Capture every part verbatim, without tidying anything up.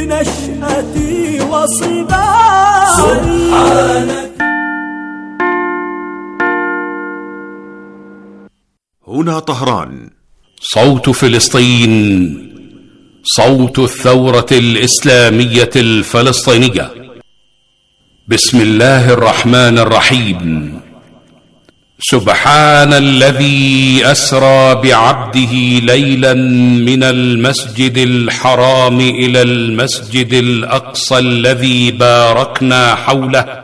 بنشأتي وصباي. سبحانك. هنا طهران. صوت فلسطين، صوت الثورة الإسلامية الفلسطينية. بسم الله الرحمن الرحيم. سبحان الذي أسرى بعبده ليلا من المسجد الحرام إلى المسجد الأقصى الذي باركنا حوله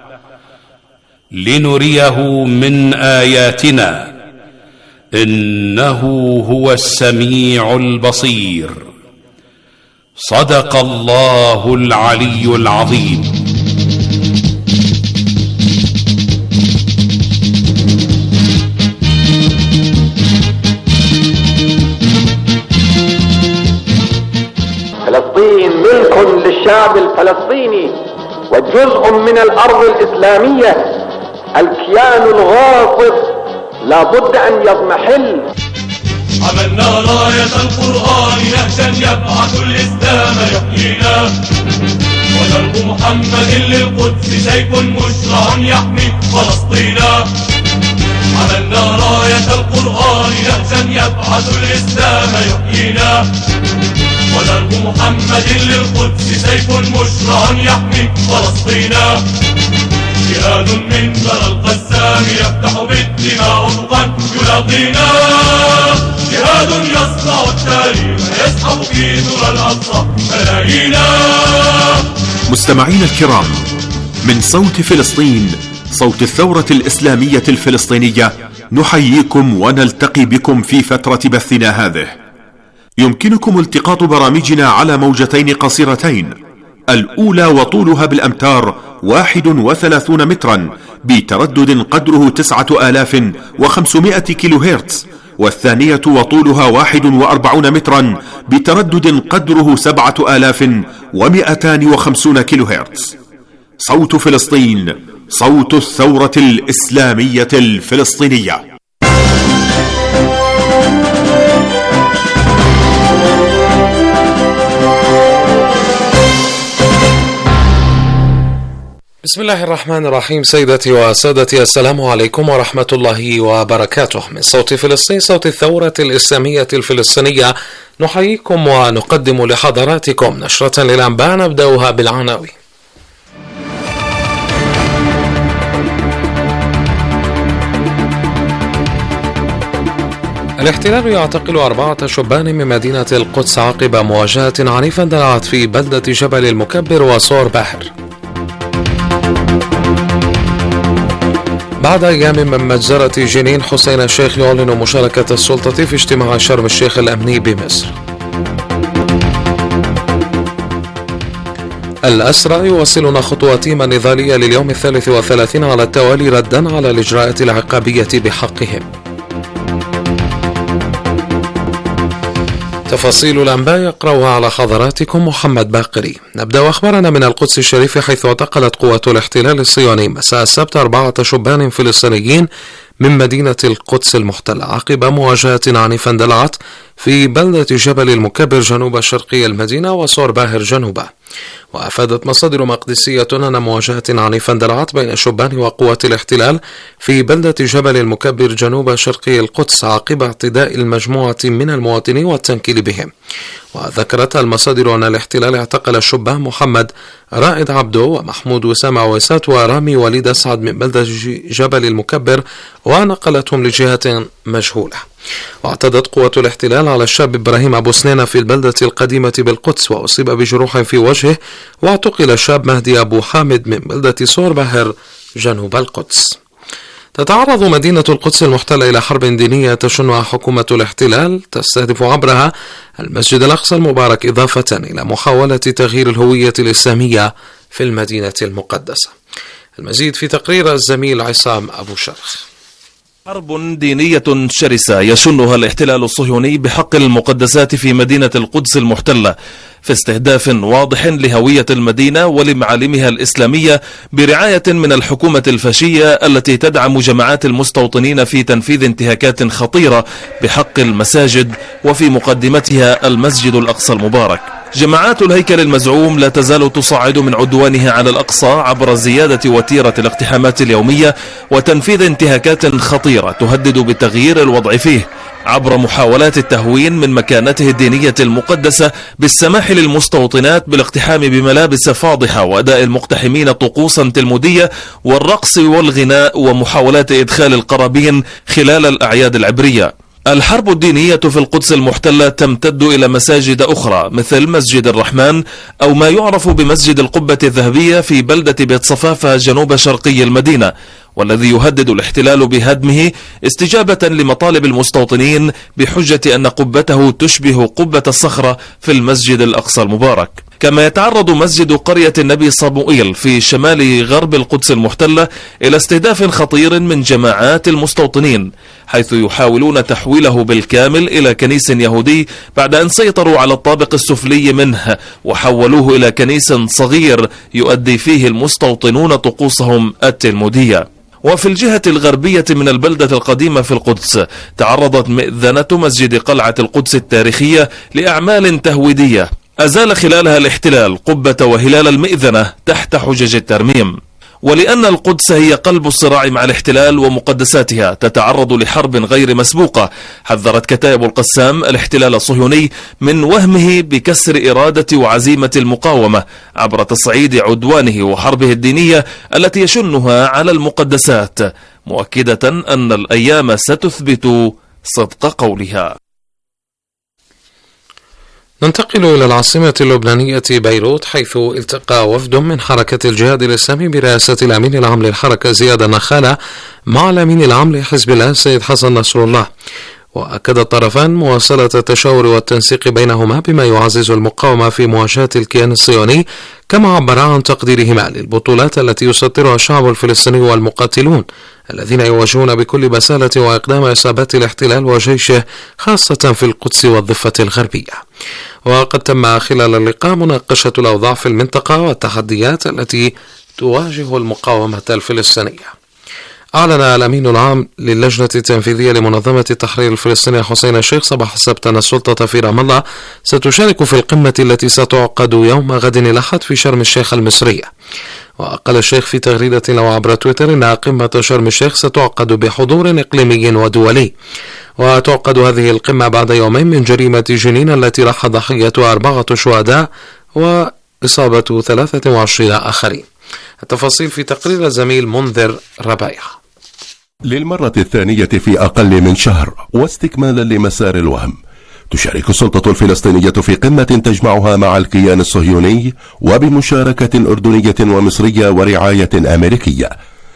لنريه من آياتنا إنه هو السميع البصير. صدق الله العلي العظيم. فلسطين ملك للشعب الفلسطيني وجزء من الأرض الإسلامية. الكيان الغاصب لا بد أن يضمحل. عملنا راية القرآن نهجا يبعث الإسلام يحيينا، ودرب محمد للقدس سيف مشرع يحمي فلسطينا. عملنا راية القرآن نهجا يبعث الإسلام يحيينا، ودرب محمد للقدس سيف مشرع يحمي فلسطينا. جهاد من ثرى القسام يفتح بالدماء أفقا يلاقينا، جهاد يصنع التاريخ يسحب في ثرى الأقصى ملايينا. مستمعين الكرام، من صوت فلسطين، صوت الثورة الإسلامية الفلسطينية، نحييكم ونلتقي بكم في فترة بثنا هذه. يمكنكم التقاط برامجنا على موجتين قصيرتين، الأولى وطولها بالأمتار واحد وثلاثون مترا بتردد قدره تسعة آلاف وخمسمائة كيلو هرتز، والثانية وطولها واحد وأربعون مترا بتردد قدره سبعة آلاف ومئتان وخمسون كيلو هرتز. صوت فلسطين، صوت الثورة الإسلامية الفلسطينية. بسم الله الرحمن الرحيم. سيدتي وسادتي، السلام عليكم ورحمة الله وبركاته. من صوت فلسطين، صوت الثورة الإسلامية الفلسطينية، نحييكم ونقدم لحضراتكم نشرة للأنباء نبدأها بالعناوين. الاحتلال يعتقل أربعة شبان من مدينة القدس عقب مواجهة عنيفة اندلعت في بلدة جبل المكبر وصور باهر. بعد أيام من مجزرة جنين، حسين الشيخ يعلن مشاركة السلطة في اجتماع شرم الشيخ الأمني بمصر. الأسرى يواصلون خطواتهم النضالية لليوم الثالث والثلاثين على التوالي ردا على الإجراءات العقابية بحقهم. تفاصيل الأنباء يقرأها على حضراتكم محمد باقري. نبدأ أخبارنا من القدس الشريف، حيث اعتقلت قوات الاحتلال الصهيوني مساء السبت أربعة شبان فلسطينيين من مدينة القدس المحتلة عقب مواجهة عنيفة اندلعت في بلدة جبل المكبر جنوب شرقي المدينة وصور باهر جنوبا. وأفادت مصادر مقدسية أن مواجهة عنيفة اندلعت بين الشبان وقوات الاحتلال في بلدة جبل المكبر جنوب شرقي القدس عقب اعتداء المجموعة من المواطنين والتنكيل بهم. وذكرت المصادر أن الاحتلال اعتقل الشبان محمد رائد عبدو ومحمود وسام عويسات ورامي وليد أسعد من بلدة جبل المكبر ونقلتهم لجهة مجهولة. واعتدت قوة الاحتلال على الشاب إبراهيم أبو سنينة في البلدة القديمة بالقدس وأصيب بجروح في وجهه، واعتقل الشاب مهدي أبو حامد من بلدة صور باهر جنوب القدس. تتعرض مدينة القدس المحتلة إلى حرب دينية تشنها حكومة الاحتلال تستهدف عبرها المسجد الأقصى المبارك، إضافة إلى محاولة تغيير الهوية الإسلامية في المدينة المقدسة. المزيد في تقرير الزميل عصام أبو شرخ. حرب دينية شرسة يشنها الاحتلال الصهيوني بحق المقدسات في مدينة القدس المحتلة في استهداف واضح لهوية المدينة ولمعالمها الإسلامية برعاية من الحكومة الفاشية التي تدعم جماعات المستوطنين في تنفيذ انتهاكات خطيرة بحق المساجد، وفي مقدمتها المسجد الأقصى المبارك. جماعات الهيكل المزعوم لا تزال تصعد من عدوانها على الأقصى عبر زيادة وتيرة الاقتحامات اليومية وتنفيذ انتهاكات خطيرة تهدد بتغيير الوضع فيه، عبر محاولات التهوين من مكانته الدينية المقدسة بالسماح للمستوطنات بالاقتحام بملابس فاضحة وأداء المقتحمين طقوسا تلمودية والرقص والغناء ومحاولات إدخال القرابين خلال الأعياد العبرية. الحرب الدينية في القدس المحتلة تمتد إلى مساجد أخرى مثل مسجد الرحمن أو ما يعرف بمسجد القبة الذهبية في بلدة بيت صفافة جنوب شرقي المدينة، والذي يهدد الاحتلال بهدمه استجابة لمطالب المستوطنين بحجة أن قبته تشبه قبة الصخرة في المسجد الأقصى المبارك. كما يتعرض مسجد قرية النبي صموئيل في شمال غرب القدس المحتلة إلى استهداف خطير من جماعات المستوطنين، حيث يحاولون تحويله بالكامل إلى كنيس يهودي بعد أن سيطروا على الطابق السفلي منه وحولوه إلى كنيس صغير يؤدي فيه المستوطنون طقوسهم التلمودية. وفي الجهة الغربية من البلدة القديمة في القدس تعرضت مئذنة مسجد قلعة القدس التاريخية لأعمال تهويدية أزال خلالها الاحتلال قبة وهلال المئذنة تحت حجج الترميم. ولأن القدس هي قلب الصراع مع الاحتلال ومقدساتها تتعرض لحرب غير مسبوقة، حذرت كتائب القسام الاحتلال الصهيوني من وهمه بكسر إرادة وعزيمة المقاومة عبر تصعيد عدوانه وحربه الدينية التي يشنها على المقدسات، مؤكدة أن الأيام ستثبت صدق قولها. ننتقل إلى العاصمة اللبنانية بيروت، حيث التقى وفد من حركة الجهاد الإسلامي برئاسة الأمين العام للحركة زياد النخالة مع الأمين العام لحزب الله السيد حسن نصر الله، وأكد الطرفان مواصلة التشاور والتنسيق بينهما بما يعزز المقاومة في مواجهة الكيان الصهيوني، كما عبر عن تقديرهما للبطولات التي يسطرها الشعب الفلسطيني والمقاتلون الذين يواجهون بكل بسالة وإقدام عصابات الاحتلال وجيشه خاصة في القدس والضفة الغربية. وقد تم خلال اللقاء مناقشة الأوضاع في المنطقة والتحديات التي تواجه المقاومة الفلسطينية. أعلن الأمين العام للجنة التنفيذية لمنظمة التحرير الفلسطينية حسين الشيخ صباح السبت أن السلطة في رام الله ستشارك في القمة التي ستعقد يوم غد الأحد في شرم الشيخ المصرية. وقال الشيخ في تغريدة له عبر تويتر أن قمة شرم الشيخ ستعقد بحضور إقليمي ودولي، وتعقد هذه القمة بعد يومين من جريمة جنين التي راح ضحيتها أربعة شهداء وإصابة ثلاثة وعشرين آخرين. التفاصيل في تقرير الزميل منذر ربايح. للمرة الثانية في أقل من شهر واستكمالا لمسار الوهم، تشارك السلطة الفلسطينية في قمة تجمعها مع الكيان الصهيوني وبمشاركة أردنية ومصرية ورعاية أمريكية.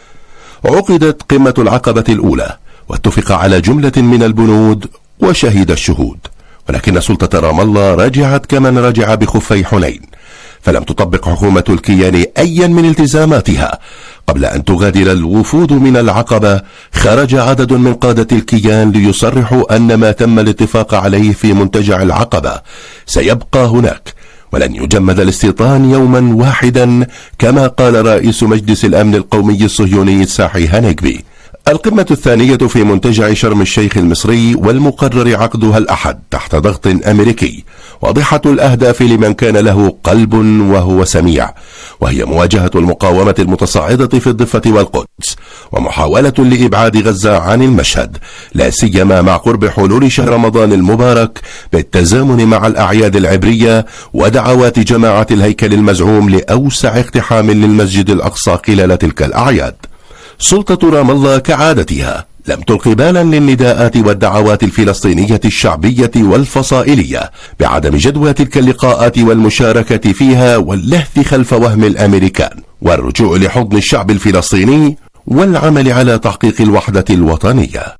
عقدت قمة العقبة الأولى واتفق على جملة من البنود وشهد الشهود، ولكن سلطة رام الله رجعت كمن رجع بخفي حنين، فلم تطبق حكومة الكيان أيا من التزاماتها. قبل أن تغادر الوفود من العقبة خرج عدد من قادة الكيان ليصرحوا أن ما تم الاتفاق عليه في منتجع العقبة سيبقى هناك ولن يجمد الاستيطان يوما واحدا، كما قال رئيس مجلس الأمن القومي الصهيوني ساحي هنيجبي. القمة الثانية في منتجع شرم الشيخ المصري والمقرر عقدها الأحد تحت ضغط أمريكي، واضحة الأهداف لمن كان له قلب وهو سميع، وهي مواجهة المقاومة المتصاعدة في الضفة والقدس ومحاولة لإبعاد غزة عن المشهد، لا سيما مع قرب حلول شهر رمضان المبارك بالتزامن مع الأعياد العبرية ودعوات جماعة الهيكل المزعوم لأوسع اقتحام للمسجد الأقصى خلال تلك الأعياد. سلطة رام الله كعادتها لم تلقي بالا للنداءات والدعوات الفلسطينية الشعبية والفصائلية بعدم جدوى تلك اللقاءات والمشاركة فيها واللهث خلف وهم الأمريكان والرجوع لحضن الشعب الفلسطيني والعمل على تحقيق الوحدة الوطنية.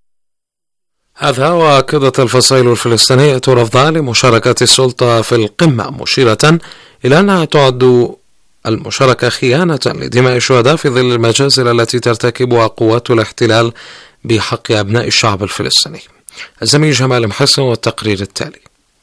هذا وأكدت الفصائل الفلسطينية رفضها لمشاركة السلطة في القمة، مشيرة إلى أنها تعد المشاركة خيانة لدماء الشهداء في ظل المجازر التي ترتكبها قوات الاحتلال بحق أبناء الشعب الفلسطيني. الزميل جمال محسن والتقرير التالي.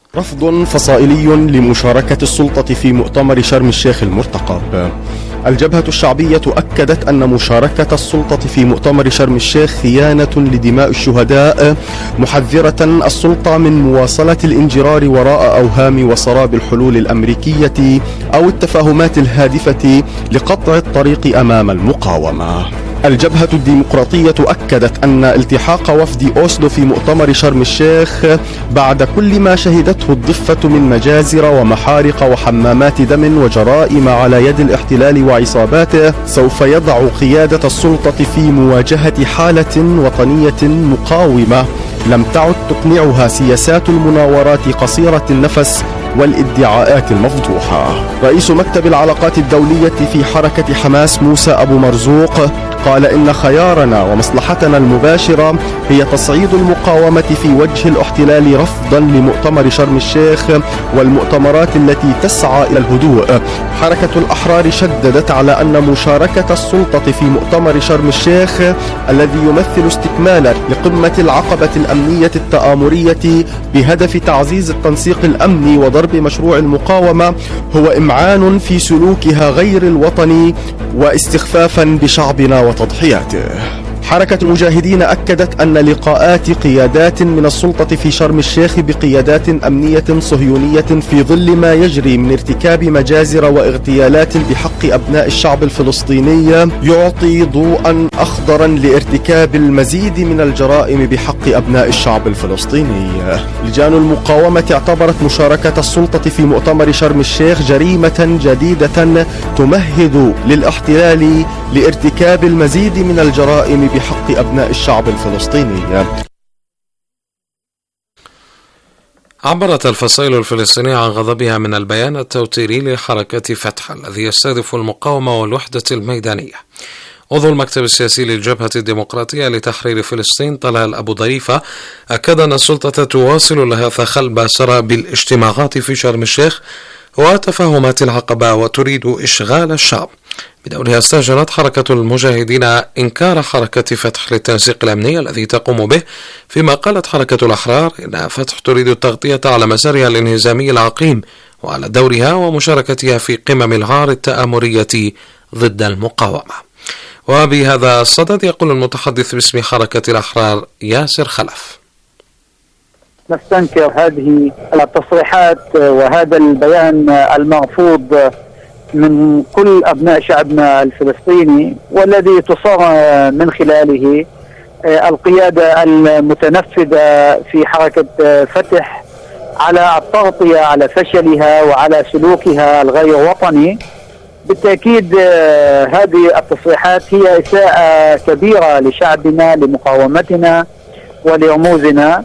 رفض فصائلي لمشاركة السلطة في مؤتمر شرم الشيخ المرتقب. الجبهة الشعبية أكدت أن مشاركة السلطة في مؤتمر شرم الشيخ خيانة لدماء الشهداء، محذرة السلطة من مواصلة الانجرار وراء أوهام وسراب الحلول الأمريكية أو التفاهمات الهادفة لقطع الطريق أمام المقاومة. الجبهة الديمقراطية أكدت أن التحاق وفد أوسلو في مؤتمر شرم الشيخ بعد كل ما شهدته الضفة من مجازر ومحارق وحمامات دم وجرائم على يد الاحتلال وعصاباته سوف يضع قيادة السلطة في مواجهة حالة وطنية مقاومة لم تعد تقنعها سياسات المناورات قصيرة النفس والادعاءات المفضوحة. رئيس مكتب العلاقات الدولية في حركة حماس موسى أبو مرزوق قال إن خيارنا ومصلحتنا المباشرة هي تصعيد المقاومة في وجه الاحتلال رفضا لمؤتمر شرم الشيخ والمؤتمرات التي تسعى إلى الهدوء. حركة الأحرار شددت على أن مشاركة السلطة في مؤتمر شرم الشيخ الذي يمثل استكمالا لقمة العقبة الأمنية التآمرية بهدف تعزيز التنسيق الأمني وضرب مشروع المقاومة هو إمعان في سلوكها غير الوطني واستخفافا بشعبنا وتضحياته. حركة المجاهدين أكدت أن لقاءات قيادات من السلطة في شرم الشيخ بقيادات أمنية صهيونية في ظل ما يجري من ارتكاب مجازر واغتيالات بحق أبناء الشعب الفلسطيني يعطي ضوءا أخضرا لارتكاب المزيد من الجرائم بحق أبناء الشعب الفلسطيني. لجان المقاومة اعتبرت مشاركة السلطة في مؤتمر شرم الشيخ جريمة جديدة تمهد للاحتلال لارتكاب المزيد من الجرائم بحق أبناء الشعب الفلسطيني. عبرت الفصائل الفلسطينية عن غضبها من البيان التوتيري لحركة فتح الذي يستهدف المقاومة والوحدة الميدانية. عضو المكتب السياسي للجبهة الديمقراطية لتحرير فلسطين طلال أبو ضريفة أكد أن السلطة تواصل لها فخل باسرة بالاجتماعات في شرم الشيخ وتفاهمات العقبة وتريد إشغال الشعب. بدورها استهجنت حركة المجاهدين إنكار حركة فتح للتنسيق الأمني الذي تقوم به، فيما قالت حركة الأحرار إن فتح تريد التغطية على مسارها الانهزامي العقيم وعلى دورها ومشاركتها في قمم العار التآمرية ضد المقاومة. وبهذا الصدد يقول المتحدث باسم حركة الأحرار ياسر خلف: نستنكر هذه التصريحات وهذا البيان المرفوض من كل أبناء شعبنا الفلسطيني، والذي تصر من خلاله القيادة المتنفذة في حركة فتح على التغطية على فشلها وعلى سلوكها الغير وطني. بالتأكيد هذه التصريحات هي إساءة كبيرة لشعبنا، لمقاومتنا ولرموزنا،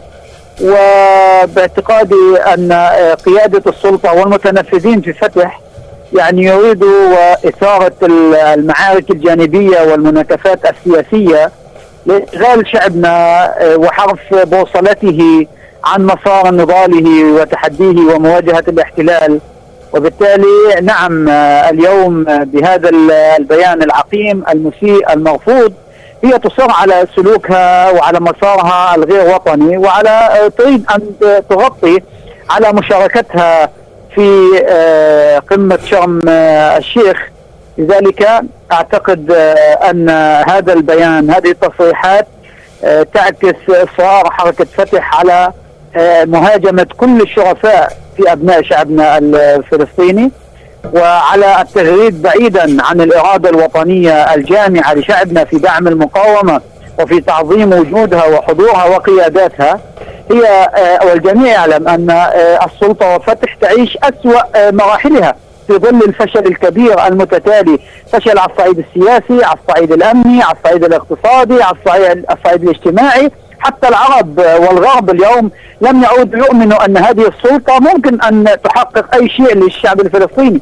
وباعتقادي أن قيادة السلطة والمتنفذين في فتح يعني يريدوا إثارة المعارك الجانبية والمناكفات السياسية لإشغال شعبنا وحرف بوصلته عن مسار نضاله وتحديه ومواجهة الاحتلال. وبالتالي نعم، اليوم بهذا البيان العقيم المسيء المرفوض هي تصر على سلوكها وعلى مسارها الغير وطني، وعلى تريد أن تغطي على مشاركتها في قمة شرم الشيخ. لذلك أعتقد أن هذا البيان، هذه التصريحات تعكس إصرار حركة فتح على مهاجمة كل الشرفاء في أبناء شعبنا الفلسطيني، وعلى التغريد بعيدا عن الإرادة الوطنية الجامعة لشعبنا في دعم المقاومة وفي تعظيم وجودها وحضورها وقياداتها. هي والجميع يعلم أن السلطة وفتح تعيش أسوأ مراحلها في ظل الفشل الكبير المتتالي، فشل على الصعيد السياسي، على الصعيد الأمني، على الصعيد الاقتصادي، على الصعيد, الصعيد الاجتماعي. حتى العرب والغرب اليوم لم يعودوا يؤمنوا أن هذه السلطة ممكن أن تحقق أي شيء للشعب الفلسطيني.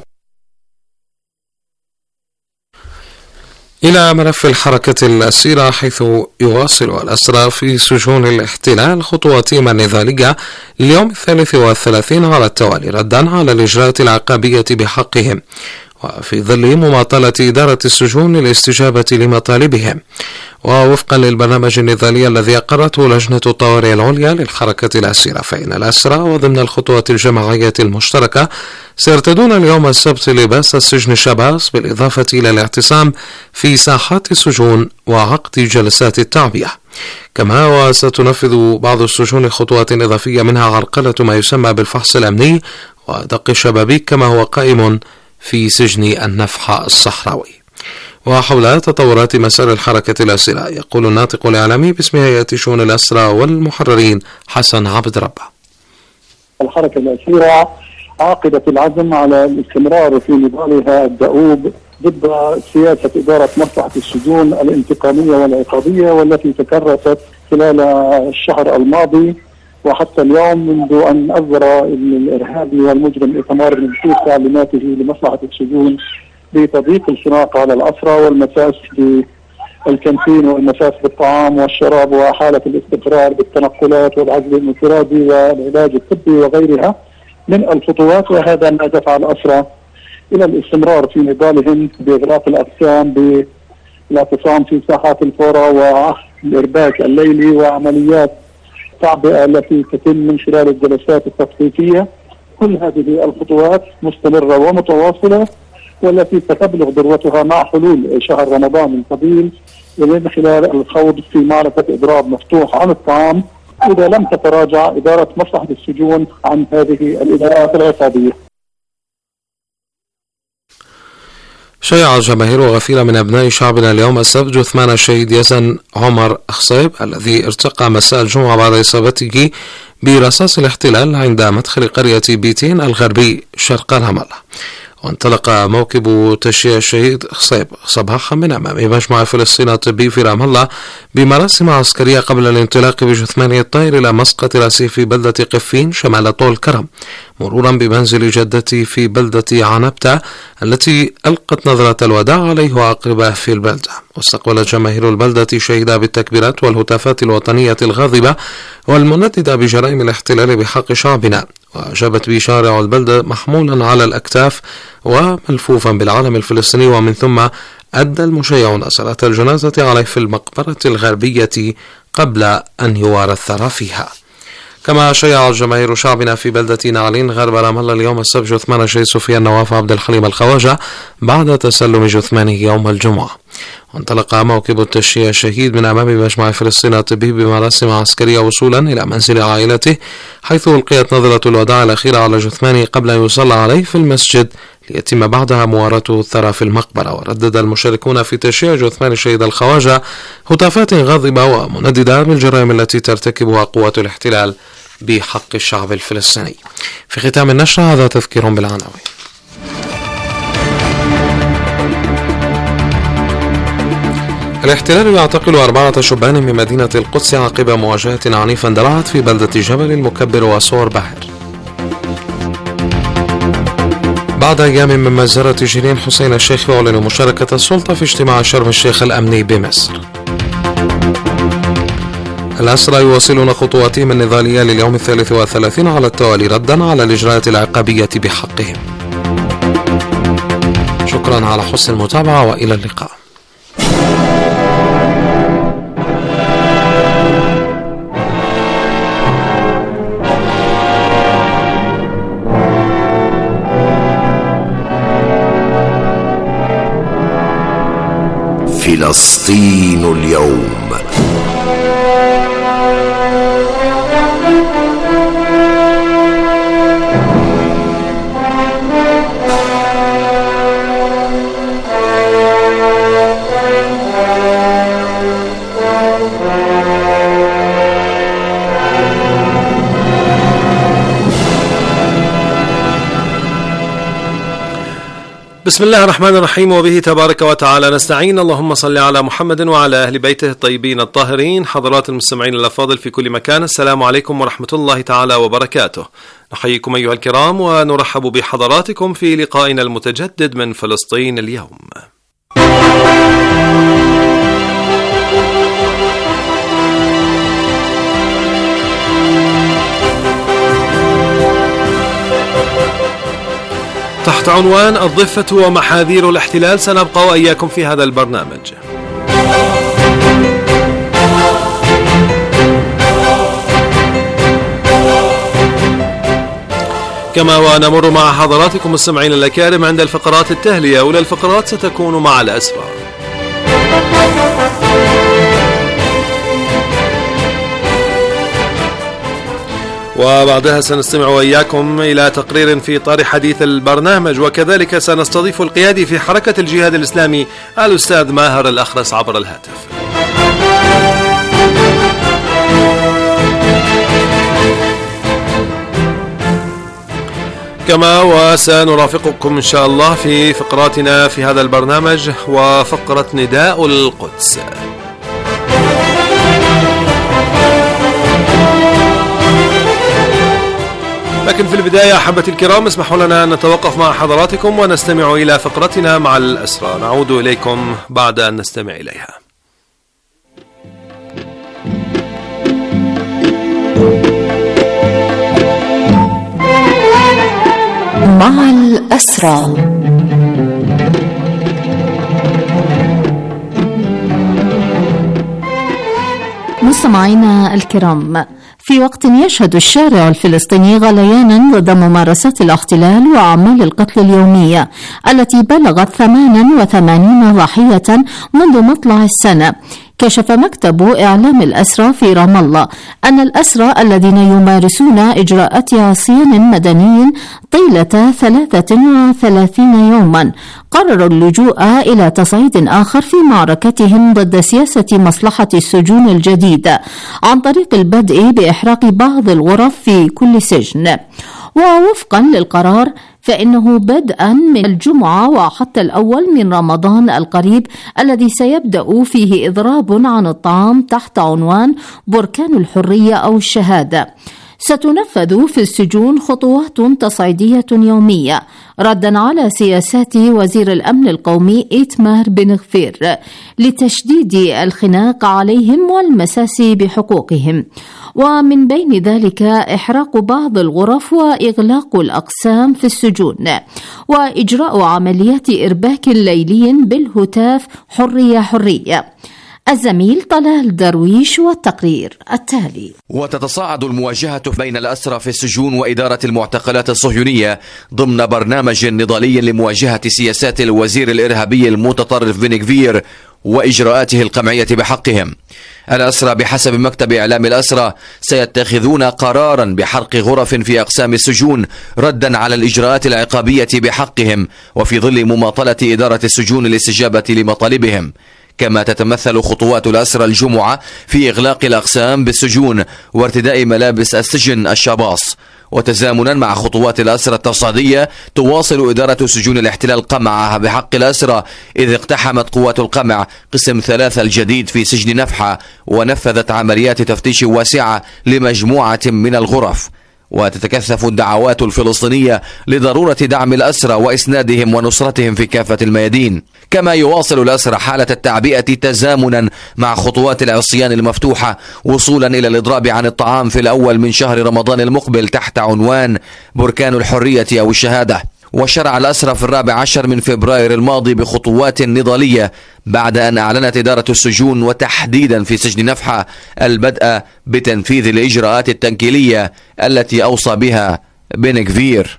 إلى ملف الحركة الأسيرة، حيث يواصل الأسرى في سجون الاحتلال خطواتهم النضالية لليوم الثالث والثلاثين على التوالي ردا على الإجراءات العقابية بحقهم. وفي ظل مماطلة إدارة السجون للاستجابة لمطالبهم. ووفقا للبرنامج النضالي الذي أقرته لجنة الطوارئ العليا للحركة الأسيرة، فإن الأسرى وضمن الخطوة الجماعية المشتركة سيرتدون اليوم السبت لباس السجن الشباس، بالإضافة إلى الاعتصام في ساحات السجون وعقد جلسات التعبئة. كما وستنفذ بعض السجون خطوات إضافية، منها عرقلة ما يسمى بالفحص الأمني ودق الشبابيك، كما هو قائم في سجن النفحة الصحراوي. وحول تطورات مسار الحركة الأسيرة يقول الناطق الإعلامي باسم هيئة شؤون الأسرى والمحررين حسن عبد ربه: الحركة الأسيرة عاقدة العزم على الاستمرار في نضالها الدؤوب ضد سياسة إدارة مصلحة السجون الانتقامية والعقابية، والتي تكرست خلال الشهر الماضي وحتى اليوم، منذ أن أصدر الإرهابي والمجرم إيتمار بن بشير تعليماته لمصلحة السجون بتضييق الخناق على الأسرى والمساس بالكانتين والمساس بالطعام والشراب وحالة الاستقرار بالتنقلات والعزل الانفرادي والعلاج الطبي وغيرها من الخطوات. وهذا ما دفع الأسرى إلى الاستمرار في نضالهم بإغلاق الأقسام، بالاعتصام في ساحات الفورة والإرباك الليلي وعمليات التعبئة التي تتم من خلال الجلسات التثقيفية. كل هذه الخطوات مستمرة ومتواصلة، والتي ستبلغ ذروتها مع حلول شهر رمضان الفضيل، ومن خلال الخوض في معركة إضراب مفتوح عن الطعام إذا لم تتراجع إدارة مصلحة السجون عن هذه الإجراءات العقابية. شيع الجماهير وغفير من أبناء شعبنا اليوم السبت جثمان الشهيد يزن عمر خصيب الذي ارتقى مساء الجمعة بعد إصابته برصاص الاحتلال عند مدخل قرية بيتين الغربي شرق رام الله. وانطلق موكب تشييع الشهيد خصيب صباحا من أمام مجمع فلسطين الطبي في رام الله بمراسم عسكرية قبل الانطلاق بجثمانه الطائر إلى مسقط رأسه في بلدة قفين شمال طول كرم، مرورا بمنزل جدته في بلدة عنبتة التي ألقت نظرة الوداع عليه وأقربائه في البلدة. واستقبلت جماهير البلدة شهيدا بالتكبيرات والهتافات الوطنية الغاضبة والمنددة بجرائم الاحتلال بحق شعبنا، وأجابت به شارع البلدة محمولا على الأكتاف وملفوفا بالعلم الفلسطيني، ومن ثم أدى المشيعون صلاة الجنازة عليه في المقبرة الغربية قبل أن يوارى الثرى فيها. كما شيع الجماهير شعبنا في بلدة نعلين غرب رام الله اليوم السبت جثمان الشهيد سفيان نواف عبد الحليم الخواجة بعد تسلم جثمانه يوم الجمعة. وانطلق موكب التشييع الشهيد من أمام مجمع فلسطين الطبي بمراسم عسكرية وصولا إلى منزل عائلته، حيث ألقيت نظرة الوداع الأخيرة على جثمانه قبل أن يصلى عليه في المسجد ليتم بعدها مواراته الثرى في المقبرة. وردد المشاركون في تشييع جثمان الشهيد الخواجة هتافات غاضبة ومنددة بالجرائم التي ترتكبها قوات الاحتلال بحق الشعب الفلسطيني. في ختام النشرة هذا تذكير بالعناوين. الاحتلال يعتقل أربعة شبان من مدينة القدس عقب مواجهة عنيفة اندلعت في بلدة جبل المكبر وصور باهر. بعد أيام من مجزرة جنين حسين الشيخ يعلن مشاركة السلطة في اجتماع شرم الشيخ الأمني بمصر. الأسرى يواصلون خطواتهم النضالية لليوم الثالث والثلاثين على التوالي ردا على الإجراءات العقابية بحقهم. شكرا على حسن المتابعة وإلى اللقاء. فلسطين اليوم. بسم الله الرحمن الرحيم، وبه تبارك وتعالى نستعين. اللهم صل على محمد وعلى أهل بيته الطيبين الطاهرين. حضرات المستمعين الأفاضل في كل مكان، السلام عليكم ورحمة الله تعالى وبركاته. نحييكم أيها الكرام ونرحب بحضراتكم في لقائنا المتجدد من فلسطين اليوم. تحت عنوان الضفة ومحاذير الاحتلال سنبقى وإياكم في هذا البرنامج. كما ونمر مع حضراتكم مستمعين الأكارم عند الفقرات التالية، أولى الفقرات ستكون مع الأسرى، وبعدها سنستمع وإياكم إلى تقرير في إطار حديث البرنامج، وكذلك سنستضيف القيادي في حركة الجهاد الإسلامي الأستاذ ماهر الأخرس عبر الهاتف. كما وسنرافقكم إن شاء الله في فقراتنا في هذا البرنامج وفقرة نداء القدس. لكن في البداية أحبتي الكرام اسمحوا لنا أن نتوقف مع حضراتكم ونستمع إلى فقرتنا مع الأسرى، نعود إليكم بعد أن نستمع إليها. مع الأسرى. مستمعينا الكرام، في وقت يشهد الشارع الفلسطيني غليانا ضد ممارسات الاحتلال وأعمال القتل اليومية التي بلغت ثمانية وثمانين ضحية منذ مطلع السنة، كشف مكتب إعلام الأسرى في رام الله أن الأسرى الذين يمارسون إجراءات عصيان مدني طيلة ثلاثة وثلاثين يوما قرروا اللجوء إلى تصعيد آخر في معركتهم ضد سياسة مصلحة السجون الجديدة عن طريق البدء بإحراق بعض الغرف في كل سجن. ووفقا للقرار فإنه بدءا من الجمعة وحتى الأول من رمضان القريب الذي سيبدأ فيه إضراب عن الطعام تحت عنوان بركان الحرية أو الشهادة، ستنفذ في السجون خطوات تصعيدية يومية ردا على سياسات وزير الأمن القومي إيتمار بن غفير لتشديد الخناق عليهم والمساس بحقوقهم، ومن بين ذلك إحراق بعض الغرف وإغلاق الأقسام في السجون وإجراء عمليات إرباك ليلي بالهتاف حرية حرية. الزميل طلال درويش والتقرير التالي. وتتصاعد المواجهة بين الأسرى في السجون وإدارة المعتقلات الصهيونية ضمن برنامج نضالي لمواجهة سياسات الوزير الإرهابي المتطرف بن غفير وإجراءاته القمعية بحقهم. الأسرى بحسب مكتب إعلام الأسرى سيتخذون قرارا بحرق غرف في أقسام السجون ردا على الإجراءات العقابية بحقهم وفي ظل مماطلة إدارة السجون الاستجابة لمطالبهم. كما تتمثل خطوات الأسرى الجمعة في إغلاق الأقسام بالسجون وارتداء ملابس السجن الشاباص. وتزامنا مع خطوات الأسرى التصعيدية تواصل إدارة سجون الاحتلال قمعها بحق الأسرى، إذ اقتحمت قوات القمع قسم ثلاثة الجديد في سجن نفحة ونفذت عمليات تفتيش واسعة لمجموعة من الغرف. وتتكثف الدعوات الفلسطينية لضرورة دعم الأسرى وإسنادهم ونصرتهم في كافة الميادين. كما يواصل الأسرى حالة التعبئة تزامنا مع خطوات العصيان المفتوحة وصولا إلى الإضراب عن الطعام في الأول من شهر رمضان المقبل تحت عنوان بركان الحرية أو الشهادة. وشرع الأسرى في الرابع عشر من فبراير الماضي بخطوات نضالية بعد أن أعلنت إدارة السجون وتحديدا في سجن نفحة البدء بتنفيذ الإجراءات التنكيلية التي أوصى بها بن غفير.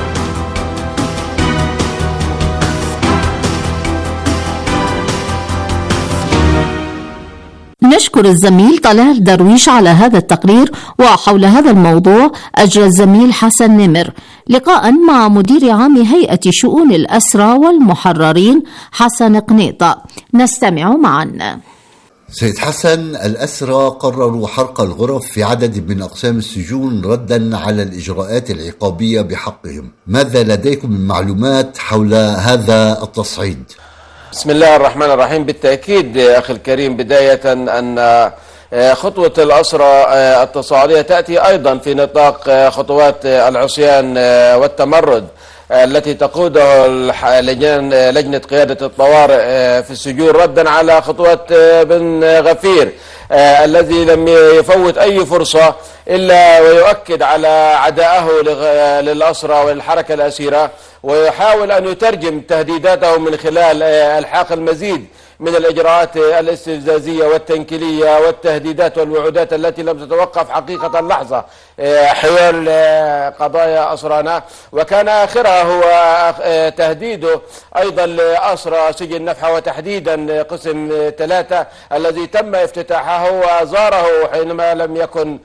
نشكر الزميل طلال درويش على هذا التقرير. وحول هذا الموضوع أجرى الزميل حسن نمر لقاء مع مدير عام هيئة شؤون الأسرى والمحررين حسن قنيطة، نستمع معا. سيد حسن، الأسرى قرروا حرق الغرف في عدد من أقسام السجون ردا على الإجراءات العقابية بحقهم، ماذا لديكم من معلومات حول هذا التصعيد؟ بسم الله الرحمن الرحيم. بالتأكيد أخي الكريم، بداية أن خطوة الأسرى التصاعدية تأتي أيضا في نطاق خطوات العصيان والتمرد التي تقوده لجنة قيادة الطوارئ في السجون ردا على خطوات بن غفير الذي لم يفوت أي فرصة إلا ويؤكد على عدائه للأسرى وللحركة الأسيرة ويحاول أن يترجم تهديداته من خلال الحاق المزيد من الإجراءات الاستفزازية والتنكيلية والتهديدات والوعودات التي لم تتوقف حقيقة لحظة حيال قضايا أسرانا، وكان آخرها هو تهديده أيضا لأسرى سجن نفحة، وتحديدا قسم ثلاثة الذي تم افتتاحه وزاره حينما لم يكن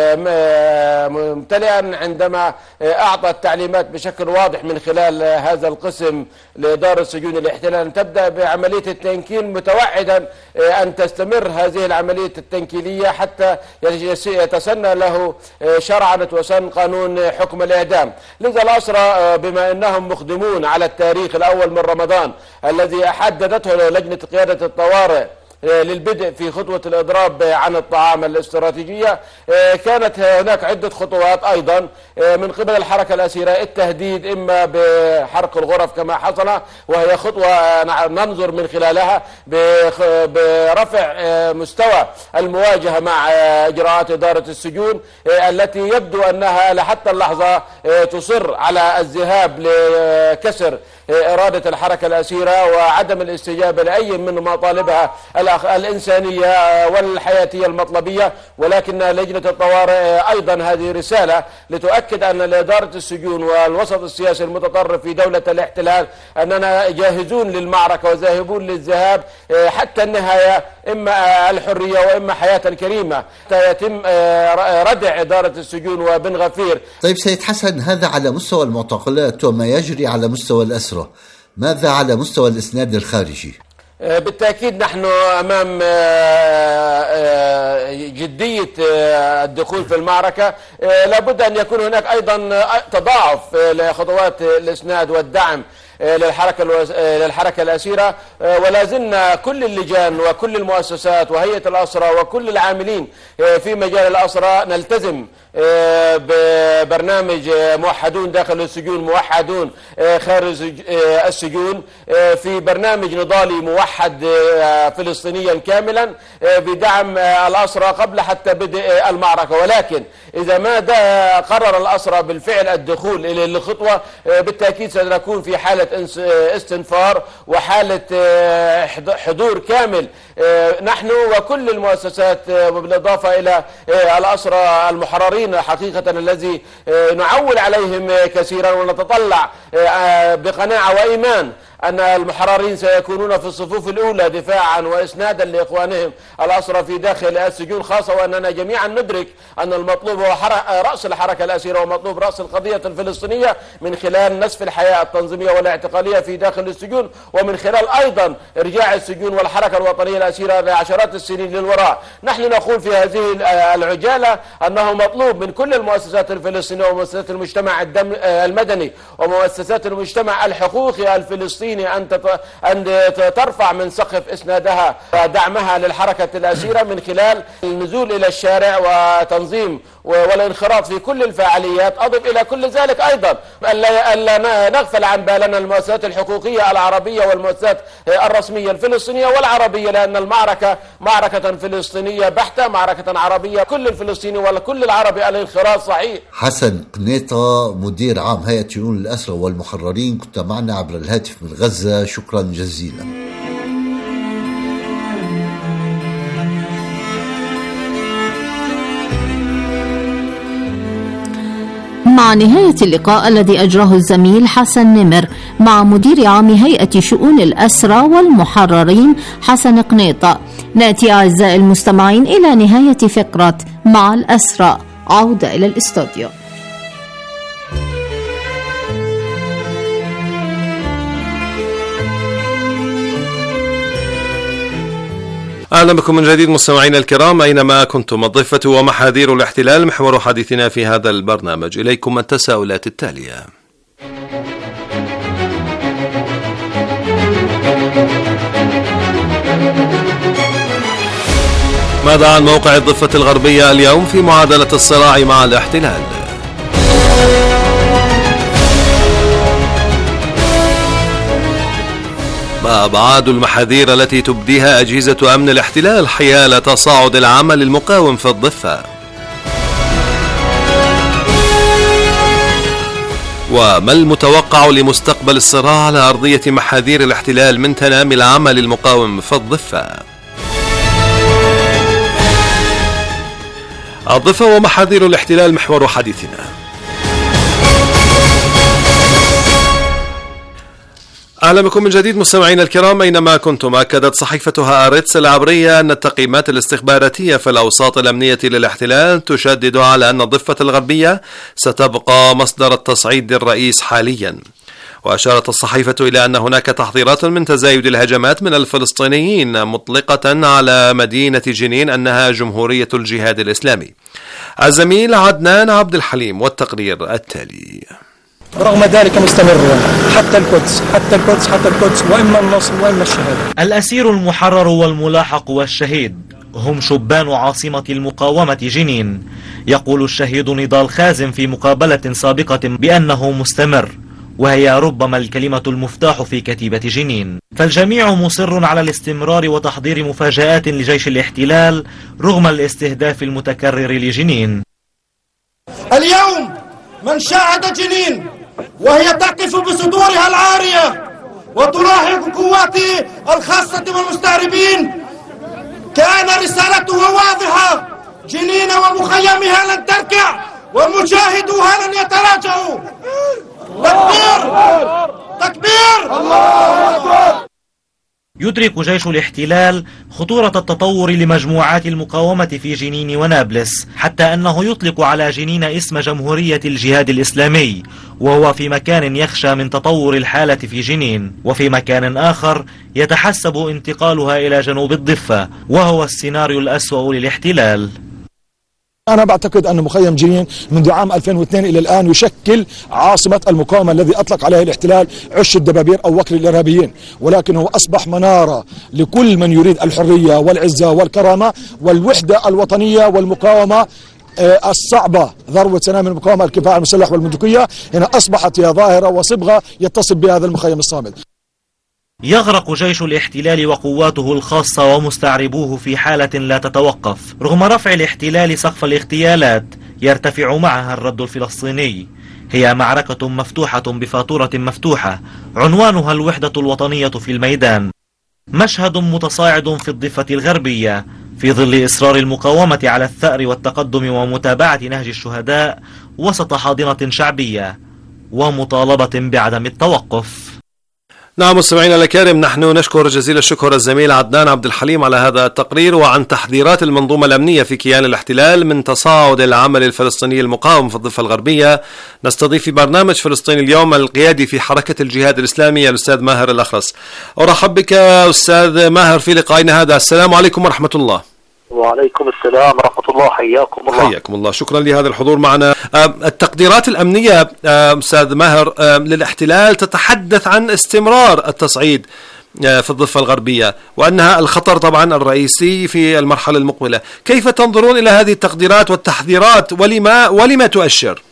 ممتلئا، عندما أعطى التعليمات بشكل واضح من خلال هذا القسم لإدارة سجون الاحتلال أن تبدأ بعملية التنكيل، متوعدا أن تستمر هذه العملية التنكيلية حتى يتسنى له شرعنة وسن قانون حكم الإعدام. لذا الأسرى بما أنهم مقدمون على التاريخ الأول من رمضان الذي حددته لجنة قيادة الطوارئ للبدء في خطوة الإضراب عن الطعام الاستراتيجية، كانت هناك عدة خطوات أيضا من قبل الحركة الأسيرة، التهديد إما بحرق الغرف كما حصل، وهي خطوة ننظر من خلالها برفع مستوى المواجهة مع إجراءات إدارة السجون التي يبدو أنها لحتى اللحظة تصر على الذهاب لكسر إرادة الحركة الأسيرة وعدم الاستجابة لأي من مطالبها الإنسانية والحياتية المطلبية. ولكن لجنة الطوارئ أيضا هذه رسالة لتؤكد أن لإدارة السجون والوسط السياسي المتطرف في دولة الاحتلال أننا جاهزون للمعركة وذاهبون للذهاب حتى النهاية، إما الحرية وإما حياة كريمة، حتى يتم ردع إدارة السجون وبن غفير. طيب سيد حسن، هذا على مستوى المعتقلات وما يجري على مستوى الأسرة، ماذا على مستوى الإسناد الخارجي؟ بالتأكيد نحن أمام جدية الدخول في المعركة، لابد أن يكون هناك أيضا تضاعف لخطوات الإسناد والدعم للحركة للحركة الأسيرة، ولا زلنا كل اللجان وكل المؤسسات وهيئة الأسرى وكل العاملين في مجال الأسرى نلتزم ببرنامج موحدون داخل السجون موحدون خارج السجون، في برنامج نضالي موحد فلسطينيا كاملا بدعم الأسرى قبل حتى بدء المعركة. ولكن إذا ما قرر الأسرى بالفعل الدخول إلى الخطوة، بالتأكيد سنكون في حالة استنفار وحالة حضور كامل نحن وكل المؤسسات، وبالإضافة إلى الأسرى المحررين حقيقة الذي نعول عليهم كثيرا، ونتطلع بقناعة وإيمان أن المحررين سيكونون في الصفوف الأولى دفاعا وإسنادا لإخوانهم الأسرى في داخل السجون، خاصة وأننا جميعا ندرك أن المطلوب هو رأس الحركة الأسيرة ومطلوب رأس القضية الفلسطينية من خلال نسف الحياة التنظيمية والاعتقالية في داخل السجون، ومن خلال أيضا إرجاع السجون والحركة الوطنية الأسيرة لعشرات السنين للوراء. نحن نقول في هذه العجالة أنه مطلوب من كل المؤسسات الفلسطينية ومؤسسات المجتمع المدني ومؤسسات المجتمع الحقوقي الفلسطيني أن أن ترفع من سقف إسنادها ودعمها للحركة الأسيرة من خلال النزول إلى الشارع وتنظيم والانخراط في كل الفعاليات. أضف إلى كل ذلك أيضا ألا نغفل عن بالنا المؤسسات الحقوقية العربية والمؤسسات الرسمية الفلسطينية والعربية، لأن المعركة معركة فلسطينية بحتة، معركة عربية، كل الفلسطيني وكل العربي الانخراط صحيح. حسن قنيطة، مدير عام هيئة شؤون الأسرى والمحررين، كنت معنا عبر الهاتف من غزة، شكرا جزيلا. مع نهاية اللقاء الذي أجراه الزميل حسن نمر مع مدير عام هيئة شؤون الأسرى والمحررين حسن قنيطة، نأتي أعزائي المستمعين إلى نهاية فقرة مع الأسرى. عودة إلى الاستوديو. أهلا بكم من جديد مستمعينا الكرام أينما كنتم. الضفة ومحاذير الاحتلال محور حديثنا في هذا البرنامج. إليكم التساؤلات التالية: ماذا عن موقع الضفة الغربية اليوم في معادلة الصراع مع الاحتلال؟ ما أبعاد المحاذير التي تبديها أجهزة أمن الاحتلال حيال تصاعد العمل المقاوم في الضفة؟ وما المتوقع لمستقبل الصراع على أرضية محاذير الاحتلال من تنامي العمل المقاوم في الضفة؟ الضفة ومحاذير الاحتلال محور حديثنا. أهلا بكم من جديد مستمعينا الكرام أينما كنتم. أكدت صحيفة هآرتس العبرية أن التقييمات الاستخباراتية في الأوساط الأمنية للاحتلال تشدد على أن الضفة الغربية ستبقى مصدر التصعيد الرئيس حاليا. وأشارت الصحيفة إلى أن هناك تحذيرات من تزايد الهجمات من الفلسطينيين مطلقة على مدينة جنين أنها جمهورية الجهاد الإسلامي. الزميل عدنان عبد الحليم والتقرير التالي. رغم ذلك مستمر حتى القدس حتى القدس حتى القدس وإما النصر وإما الشهادة. الأسير المحرر والملاحق والشهيد هم شبان عاصمة المقاومة جنين. يقول الشهيد نضال خازم في مقابلة سابقة بأنه مستمر، وهي ربما الكلمة المفتاح في كتيبة جنين. فالجميع مصر على الاستمرار وتحضير مفاجآت لجيش الاحتلال رغم الاستهداف المتكرر لجنين. اليوم من شاهد جنين وهي تقف بصدورها العارية وتلاحق قوات الخاصة والمستعربين كان رسالته واضحة: جنين ومخيمها لن تركع ومجاهدوها لن يتراجعوا. تكبير تكبير الله أكبر. يدرك جيش الاحتلال خطورة التطور لمجموعات المقاومة في جنين ونابلس، حتى أنه يطلق على جنين اسم جمهورية الجهاد الإسلامي، وهو في مكان يخشى من تطور الحالة في جنين، وفي مكان آخر يتحسب انتقالها إلى جنوب الضفة، وهو السيناريو الأسوأ للاحتلال. أنا بعتقد أن مخيم جنين منذ عام ألفين واثنين إلى الآن يشكل عاصمة المقاومة الذي أطلق عليه الاحتلال عش الدبابير أو وكر الإرهابيين، ولكن هو أصبح منارة لكل من يريد الحرية والعزة والكرامة والوحدة الوطنية والمقاومة الصعبة. ذروة سنام المقاومة الكفاح المسلح والمندوقية هنا أصبحت هي ظاهرة وصبغة يتصل بها هذا المخيم الصامد. يغرق جيش الاحتلال وقواته الخاصة ومستعربوه في حالة لا تتوقف. رغم رفع الاحتلال سقف الاغتيالات يرتفع معها الرد الفلسطيني. هي معركة مفتوحة بفاتورة مفتوحة عنوانها الوحدة الوطنية في الميدان. مشهد متصاعد في الضفة الغربية في ظل إصرار المقاومة على الثأر والتقدم ومتابعة نهج الشهداء وسط حاضنة شعبية ومطالبة بعدم التوقف. نعم مستمعينا الكرام، نحن نشكر جزيل الشكر الزميل عدنان عبد الحليم على هذا التقرير وعن تحذيرات المنظومة الأمنية في كيان الاحتلال من تصاعد العمل الفلسطيني المقاوم في الضفة الغربية. نستضيف في برنامج فلسطين اليوم القيادي في حركة الجهاد الإسلامي الأستاذ ماهر الأخرس. أرحب بك أستاذ ماهر في لقائنا هذا. السلام عليكم ورحمة الله. وعليكم السلام ورحمة الله. حياكم الله. حياكم الله، شكرا لهذا الحضور معنا. التقديرات الأمنية أستاذ ماهر للاحتلال تتحدث عن استمرار التصعيد في الضفة الغربية وأنها الخطر طبعا الرئيسي في المرحلة المقبلة. كيف تنظرون إلى هذه التقديرات والتحذيرات ولما ولما تؤشر؟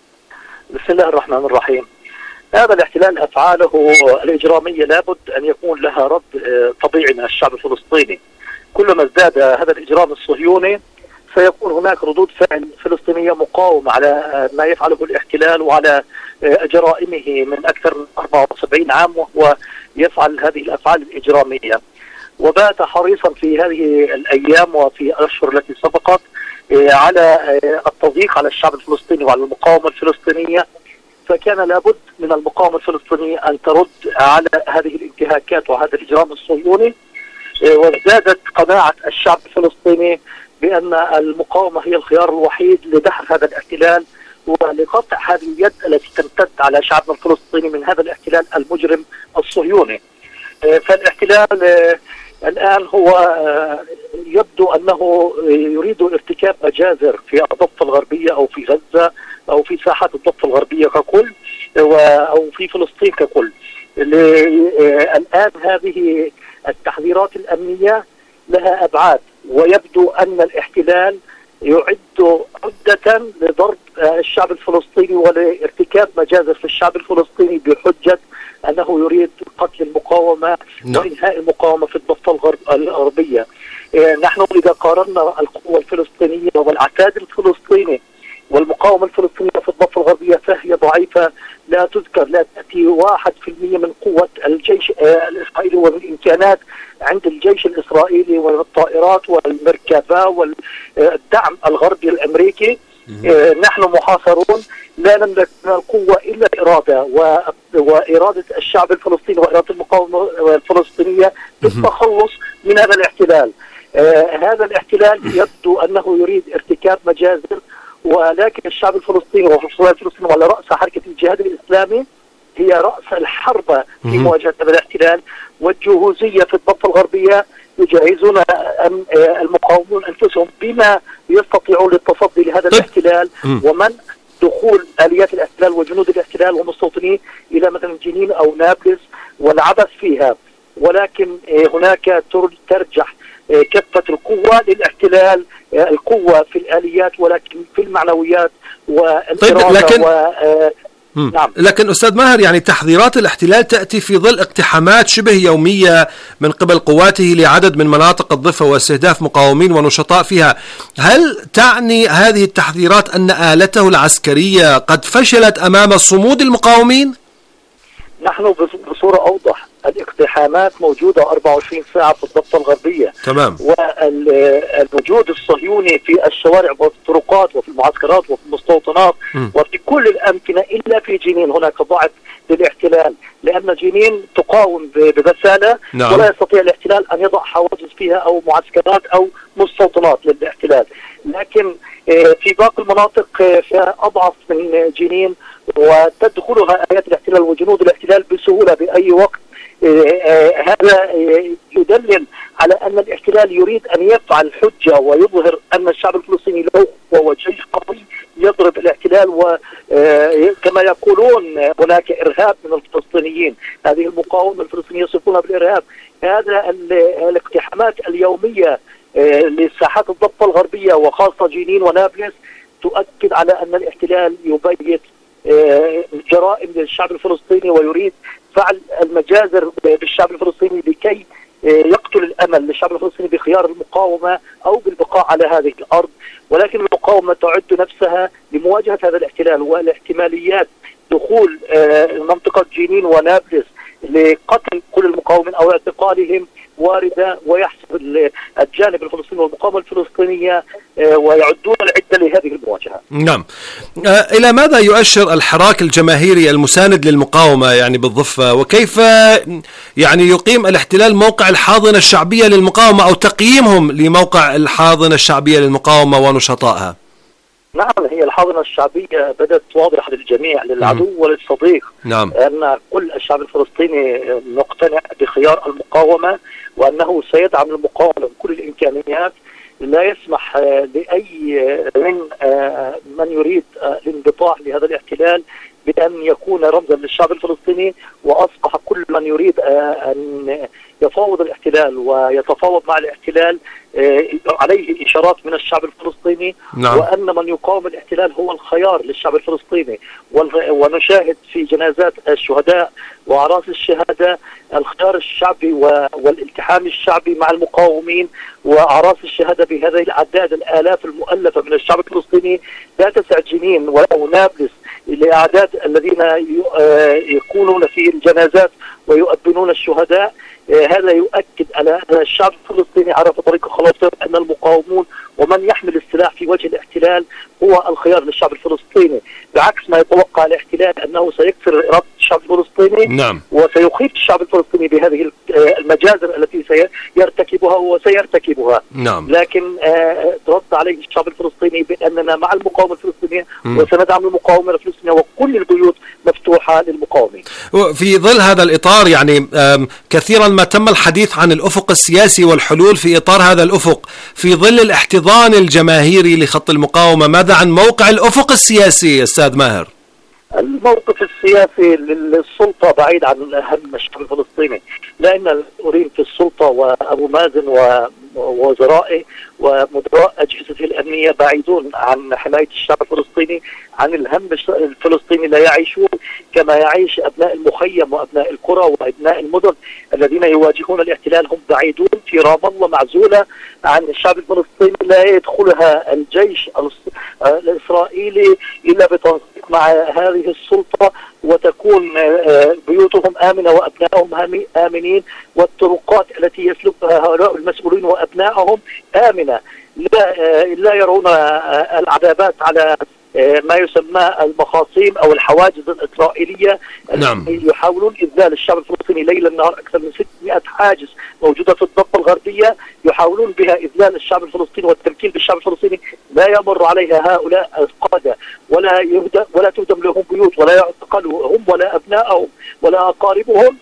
بسم الله الرحمن الرحيم. هذا الاحتلال أفعاله الإجرامية لابد أن يكون لها رد طبيعي من الشعب الفلسطيني. كلما ازداد هذا الإجرام الصهيوني سيكون هناك ردود فعل فلسطينية مقاومة على ما يفعله الاحتلال وعلى جرائمه من أكثر من أربعة وسبعين عام وهو يفعل هذه الأفعال الإجرامية. وبات حريصا في هذه الأيام وفي الأشهر التي سبقت على التضييق على الشعب الفلسطيني وعلى المقاومة الفلسطينية، فكان لابد من المقاومة الفلسطينية أن ترد على هذه الانتهاكات وهذا الإجرام الصهيوني. وازدادت قناعة الشعب الفلسطيني بأن المقاومة هي الخيار الوحيد لدحر هذا الاحتلال ولقطع هذه اليد التي تمتد على شعبنا الفلسطيني من هذا الاحتلال المجرم الصهيوني. فالاحتلال الآن هو يبدو أنه يريد ارتكاب مجازر في الضفة الغربية أو في غزة أو في ساحات الضفة الغربية ككل أو في فلسطين ككل. الآن هذه التحذيرات الأمنية لها أبعاد، ويبدو أن الاحتلال يعد عدة لضرب الشعب الفلسطيني ولارتكاب مجازر في الشعب الفلسطيني بحجة أنه يريد قتل المقاومة وإنهاء المقاومة في الضفة الغربية. نحن إذا قارنا القوة الفلسطينية والعتاد الفلسطيني والمقاومة الفلسطينية في الضفة الغربية فهي ضعيفة، لا تذكر، لا تأتي واحد في المية من قوة الجيش الإسرائيلي والإمكانات عند الجيش الإسرائيلي والطائرات والمركبة والدعم الغربي الأمريكي. نحن محاصرون، لا نملك من القوة إلا الإرادة وإرادة الشعب الفلسطيني وإرادة المقاومة الفلسطينية بالتخلص من هذا الاحتلال. هذا الاحتلال يبدو أنه يريد ارتكاب مجازر، ولكن الشعب الفلسطيني والفصائل الفلسطينية وعلى رأس حركة الجهاد الإسلامي هي رأس الحرب في مواجهة هذا الاحتلال، والجهوزية في الضفة الغربية يجهزون المقاومون أنفسهم بما يستطيعون للتصدي لهذا الاحتلال ومن دخول آليات الاحتلال وجنود الاحتلال ومستوطنين إلى مثلا جنين أو نابلس والعبث فيها. ولكن هناك ترجح كفة القوة للاحتلال، القوة في الآليات ولكن في المعنويات والإرادة. طيب لكن و... نعم. لكن أستاذ ماهر، يعني تحذيرات الاحتلال تأتي في ظل اقتحامات شبه يومية من قبل قواته لعدد من مناطق الضفة واستهداف مقاومين ونشطاء فيها. هل تعني هذه التحذيرات أن آلته العسكرية قد فشلت أمام صمود المقاومين؟ نحن بصورة أوضح الاقتحامات موجودة أربعة وعشرين ساعة في الضفة الغربية. تمام. والوجود الصهيوني في الشوارع وفي الطرقات وفي المعسكرات وفي المستوطنات م. وفي كل الأمكنة إلا في جنين هناك ضعف للاحتلال، لأن جنين تقاوم ببسالة. نعم. ولا يستطيع الاحتلال أن يضع حواجز فيها أو معسكرات أو مستوطنات للاحتلال. لكن في باقي المناطق فيها أضعف من جنين وتدخلها آيات الاحتلال وجنود الاحتلال بسهولة بأي وقت. هذا يدلل على أن الاحتلال يريد أن يفعل حجة ويظهر أن الشعب الفلسطيني له قوة جيش قوي يضرب الاحتلال، وكما يقولون هناك إرهاب من الفلسطينيين. هذه المقاومة الفلسطينية يصفونها بالإرهاب. هذا الاقتحامات اليومية لساحات الضفة الغربية وخاصة جنين ونابلس تؤكد على أن الاحتلال يبيت جرائم للشعب الفلسطيني ويريد فعل المجازر بالشعب الفلسطيني لكي يقتل الأمل للشعب الفلسطيني بخيار المقاومة أو بالبقاء على هذه الأرض. ولكن المقاومة تعد نفسها لمواجهة هذا الاحتلال، والاحتماليات دخول منطقة جنين ونابلس لقتل كل المقاومين أو اعتقالهم واردة، ويحسب الجانب الفلسطيني والمقاومة الفلسطينية ويعدون العدة لهذه المواجهة. نعم. إلى ماذا يؤشر الحراك الجماهيري المساند للمقاومة يعني بالضفة، وكيف يعني يقيم الاحتلال موقع الحاضنة الشعبية للمقاومة أو تقييمهم لموقع الحاضنة الشعبية للمقاومة ونشطائها؟ نعم، هي الحاضنة الشعبية بدأت واضحة للجميع للعدو م. وللصديق. نعم. أن كل الشعب الفلسطيني مقتنع بخيار المقاومة وأنه سيدعم المقاومة بكل الإمكانيات. لا يسمح لأي من من يريد الانبطاح لهذا الاحتلال بأن يكون رمزا للشعب الفلسطيني، وأصبح كل من يريد أن يفاوض الاحتلال ويتفاوض مع الاحتلال عليه إشارات من الشعب الفلسطيني. نعم. وأن من يقاوم الاحتلال هو الخيار للشعب الفلسطيني، ونشاهد في جنازات الشهداء وأعراس الشهادة الخيار الشعبي والالتحام الشعبي مع المقاومين وأعراس الشهادة بهذه الأعداد الآلاف المؤلفة من الشعب الفلسطيني. لا تسع جنين ولا نابلس لأعداد الذين يكونون في الجنازات ويؤبنون الشهداء. هذا يؤكد على أن الشعب الفلسطيني عرف طريق خلاص، أن المقاومون ومن يحمل السلاح في وجه الاحتلال هو الخيار للشعب الفلسطيني، بعكس ما يتوقع الاحتلال أنه سيكسر إرادة الشعب الفلسطيني. نعم. وسيخيف الشعب الفلسطيني بهذه المجازر التي سيرتكبها وسيرتكبها. نعم. لكن ترد عليه الشعب الفلسطيني بأننا مع المقاومة الفلسطينية م. وسندعم المقاومة الفلسطينية وكل البيوت مفتوحة للمقاومين. في ظل هذا الإطار يعني كثيرا ما تم الحديث عن الأفق السياسي والحلول في إطار هذا الأفق في ظل الاحتضان الجماهيري لخط المقاومة. ماذا عن موقع الأفق السياسي أستاذ ماهر؟ الموقف السياسي للسلطة بعيد عن أهم الشعب الفلسطيني، لأن المسؤولين في السلطة وأبو مازن ووزرائه ومدراء أجهزته الأمنية بعيدون عن حماية الشعب الفلسطيني، عن الهم الفلسطيني. لا يعيشون كما يعيش أبناء المخيم وأبناء القرى وأبناء المدن الذين يواجهون الاحتلال. هم بعيدون في رام الله، معزولة عن الشعب الفلسطيني. لا يدخلها الجيش الإسرائيلي إلا بتنسيق مع هذه السلطة وتكون بيوتهم آمنة وأبنائهم آمنين، والطرقات التي يسلكها هؤلاء المسؤولين وأبنائهم آمنة، لا, لا يرون العذابات على ما يسمى المخاصيم أو الحواجز الإسرائيلية. نعم. يحاولون إذلال الشعب الفلسطيني ليلا نهار، أكثر من ستمائة حاجز موجودة في الضفة الغربية يحاولون بها إذلال الشعب الفلسطيني والتمكين بالشعب الفلسطيني. لا يمر عليها هؤلاء القادة، ولا يهدم ولا تهدم لهم بيوت، ولا يعتقلوا هم ولا أبنائهم ولا أقاربهم،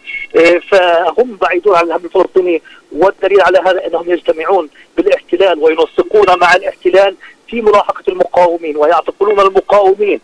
فهم بعيدون عن الهم الفلسطيني. والدليل على هذا أنهم يجتمعون بالاحتلال وينسقون مع الاحتلال في ملاحقة المقاومين ويعتقلون المقاومين،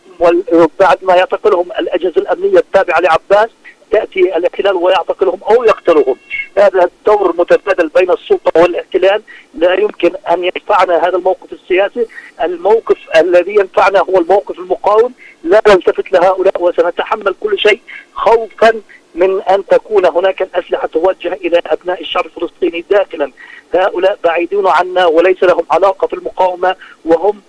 وبعد ما يعتقلهم الأجهزة الأمنية التابعة لعباس تأتي الاحتلال ويعتقلهم أو يقتلهم. هذا الدور متبادل بين السلطة والاحتلال، لا يمكن أن ينفعنا هذا الموقف السياسي. الموقف الذي ينفعنا هو الموقف المقاوم، لا نلتفت لهؤلاء وسنتحمل كل شيء خوفا من أن تكون هناك الأسلحة توجه إلى أبناء الشعب الفلسطيني داخلا. هؤلاء بعيدون عنا وليس لهم علاقة في المقاومة، وهم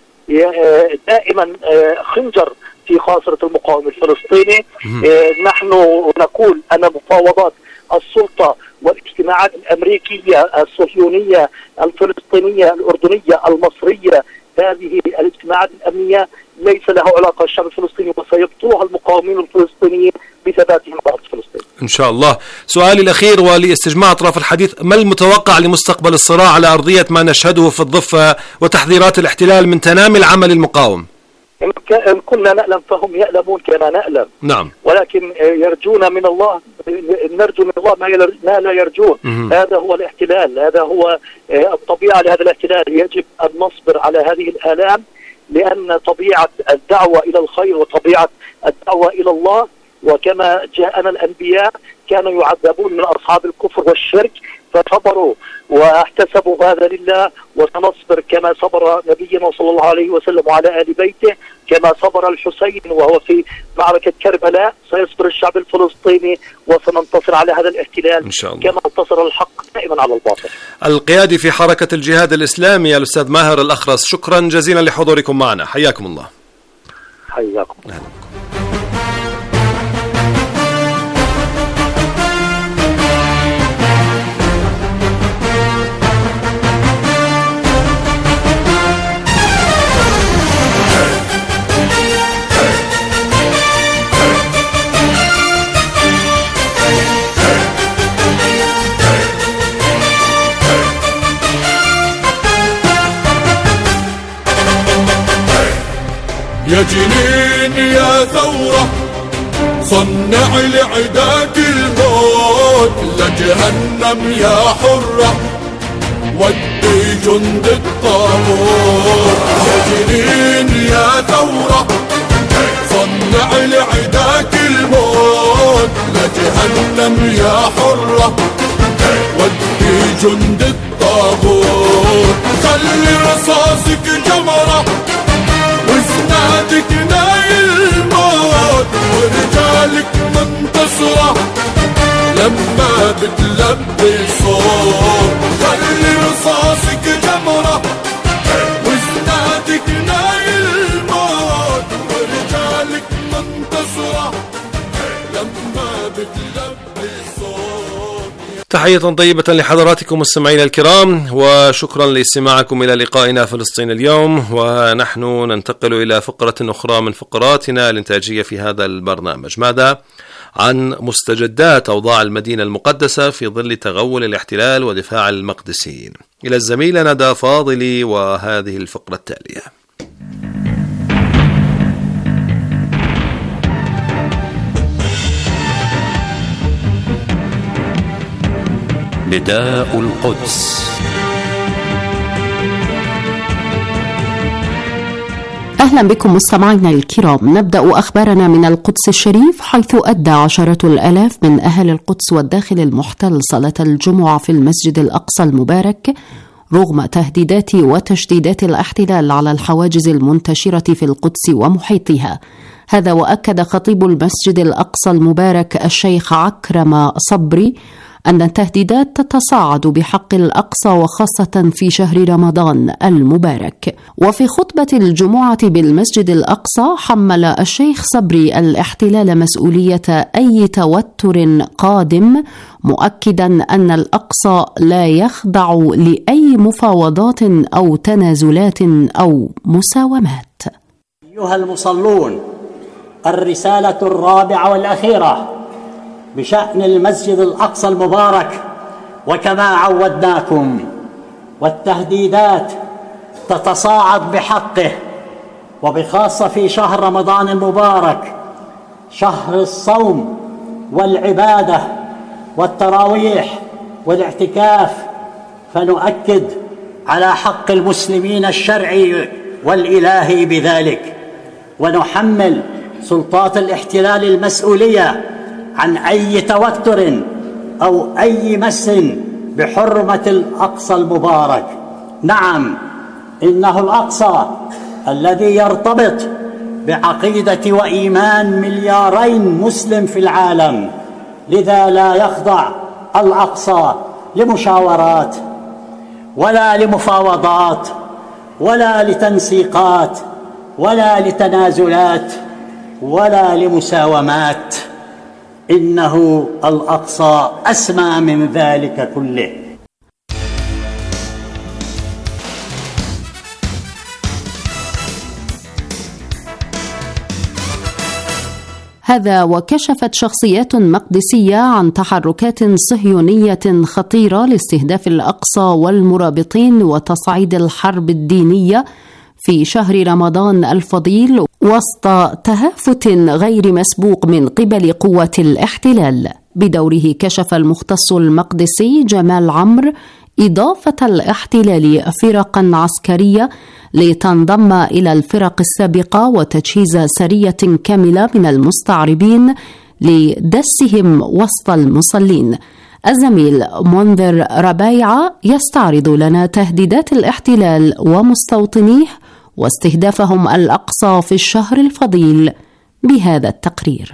دائما خنجر في خاصرة المقاوم الفلسطيني. نحن نقول أن مفاوضات السلطة والاجتماعات الأمريكية الصهيونية الفلسطينية الأردنية المصرية، هذه الاجتماعات الأمنية ليس لها علاقة بالشعب الفلسطيني، وسيبطلها المقاومين الفلسطينيين بثباتهم على أرض فلسطين إن شاء الله. سؤالي الأخير ولاستجماع أطراف الحديث، ما المتوقع لمستقبل الصراع على أرضية ما نشهده في الضفة وتحذيرات الاحتلال من تنامي العمل المقاوم؟ إن كنا نألم فهم يألمون كما نألم. نعم. ولكن يرجون من الله، نرجو من الله ما لا يرجون. م- هذا هو الاحتلال، هذا هو الطبيعة لهذا الاحتلال. يجب أن نصبر على هذه الآلام، لأن طبيعة الدعوة إلى الخير وطبيعة الدعوة إلى الله، وكما جاءنا الأنبياء كانوا يعذبون من أصحاب الكفر والشرك فصبروا واحتسبوا هذا لله، وسنصبر كما صبر نبينا صلى الله عليه وسلم وعلى آل بيته، كما صبر الحسين وهو في معركة كربلاء. سيصبر الشعب الفلسطيني وسننتصر على هذا الاحتلال إن شاء الله، كما انتصر الحق دائما على الباطل. القيادي في حركة الجهاد الإسلامي الأستاذ ماهر الأخرس، شكرا جزيلا لحضوركم معنا، حياكم الله. حياكم. يا جنين يا ثورة صنع لعداك الموت، لجهنم يا حرة ودي جند الطاغوت. يا جنين يا ثورة صنع لعداك الموت، لجهنم يا حرة ودي جند الطاغوت. خلي رصاصك جمرة وزنادك نايل الموت، ورجالك منتصرة لما بتلبي صوت. خلي رصاصك جمرة وزنادك نايل الموت، ورجالك منتصرة لما بتلبي صوت. تحية طيبة لحضراتكم مستمعينا الكرام، وشكرا لاستماعكم إلى لقائنا فلسطين اليوم. ونحن ننتقل إلى فقرة أخرى من فقراتنا الإنتاجية في هذا البرنامج. ماذا عن مستجدات أوضاع المدينة المقدسة في ظل تغول الاحتلال ودفاع المقدسيين؟ إلى الزميلة ندى فاضلي وهذه الفقرة التالية. نداء القدس. أهلا بكم مستمعينا الكرام. نبدأ أخبارنا من القدس الشريف، حيث أدى عشرة الآلاف من أهل القدس والداخل المحتل صلاة الجمعة في المسجد الأقصى المبارك رغم تهديدات وتشديدات الاحتلال على الحواجز المنتشرة في القدس ومحيطها. هذا وأكد خطيب المسجد الأقصى المبارك الشيخ عكرم صبري أن التهديدات تتصاعد بحق الأقصى وخاصة في شهر رمضان المبارك. وفي خطبة الجمعة بالمسجد الأقصى حمل الشيخ صبري الاحتلال مسؤولية أي توتر قادم، مؤكدا أن الأقصى لا يخضع لأي مفاوضات أو تنازلات أو مساومات. أيها المصلون، الرسالة الرابعة والأخيرة بشأن المسجد الأقصى المبارك، وكما عودناكم والتهديدات تتصاعد بحقه، وبخاصة في شهر رمضان المبارك، شهر الصوم والعبادة والتراويح والاعتكاف، فنؤكد على حق المسلمين الشرعي والإلهي بذلك، ونحمل سلطات الاحتلال المسؤولية عن أي توتر أو أي مس بحرمة الأقصى المبارك. نعم، إنه الأقصى الذي يرتبط بعقيدة وإيمان مليارين مسلم في العالم، لذا لا يخضع الأقصى لمشاورات ولا لمفاوضات ولا لتنسيقات ولا لتنازلات ولا لمساومات. إنه الأقصى أسمى من ذلك كله. هذا وكشفت شخصيات مقدسية عن تحركات صهيونية خطيرة لاستهداف الأقصى والمرابطين وتصعيد الحرب الدينية في شهر رمضان الفضيل، وسط تهافت غير مسبوق من قبل قوات الاحتلال. بدوره كشف المختص المقدسي جمال عمرو إضافة الاحتلال فرقا عسكرية لتنضم إلى الفرق السابقة وتجهيز سرية كاملة من المستعربين لدسهم وسط المصلين. الزميل منذر ربايعة يستعرض لنا تهديدات الاحتلال ومستوطنيه واستهدافهم الأقصى في الشهر الفضيل بهذا التقرير.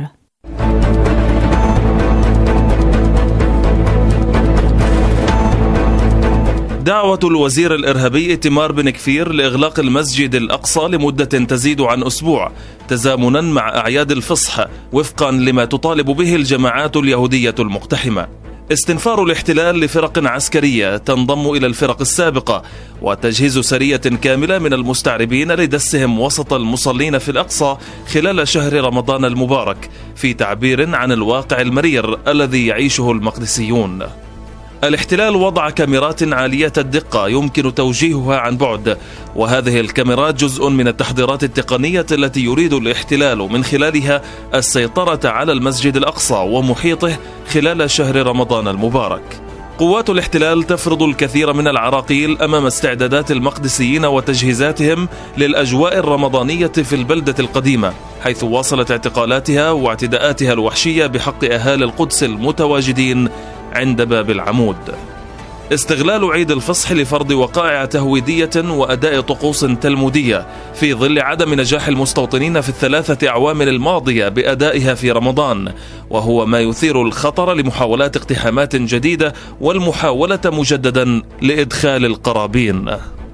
دعوة الوزير الإرهابي إيتمار بن كفير لإغلاق المسجد الأقصى لمدة تزيد عن أسبوع تزامنا مع أعياد الفصح وفقا لما تطالب به الجماعات اليهودية المقتحمة. استنفار الاحتلال لفرق عسكرية تنضم إلى الفرق السابقة، وتجهيز سرية كاملة من المستعربين لدسهم وسط المصلين في الأقصى خلال شهر رمضان المبارك، في تعبير عن الواقع المرير الذي يعيشه المقدسيون. الاحتلال وضع كاميرات عالية الدقة يمكن توجيهها عن بعد، وهذه الكاميرات جزء من التحضيرات التقنية التي يريد الاحتلال من خلالها السيطرة على المسجد الأقصى ومحيطه خلال شهر رمضان المبارك. قوات الاحتلال تفرض الكثير من العراقيل أمام استعدادات المقدسيين وتجهيزاتهم للأجواء الرمضانية في البلدة القديمة، حيث واصلت اعتقالاتها واعتداءاتها الوحشية بحق أهالي القدس المتواجدين عند باب العمود. استغلال عيد الفصح لفرض وقائع تهويدية وأداء طقوس تلمودية في ظل عدم نجاح المستوطنين في الثلاثة أعوام الماضية بأدائها في رمضان، وهو ما يثير الخطر لمحاولات اقتحامات جديدة والمحاولة مجددا لإدخال القرابين.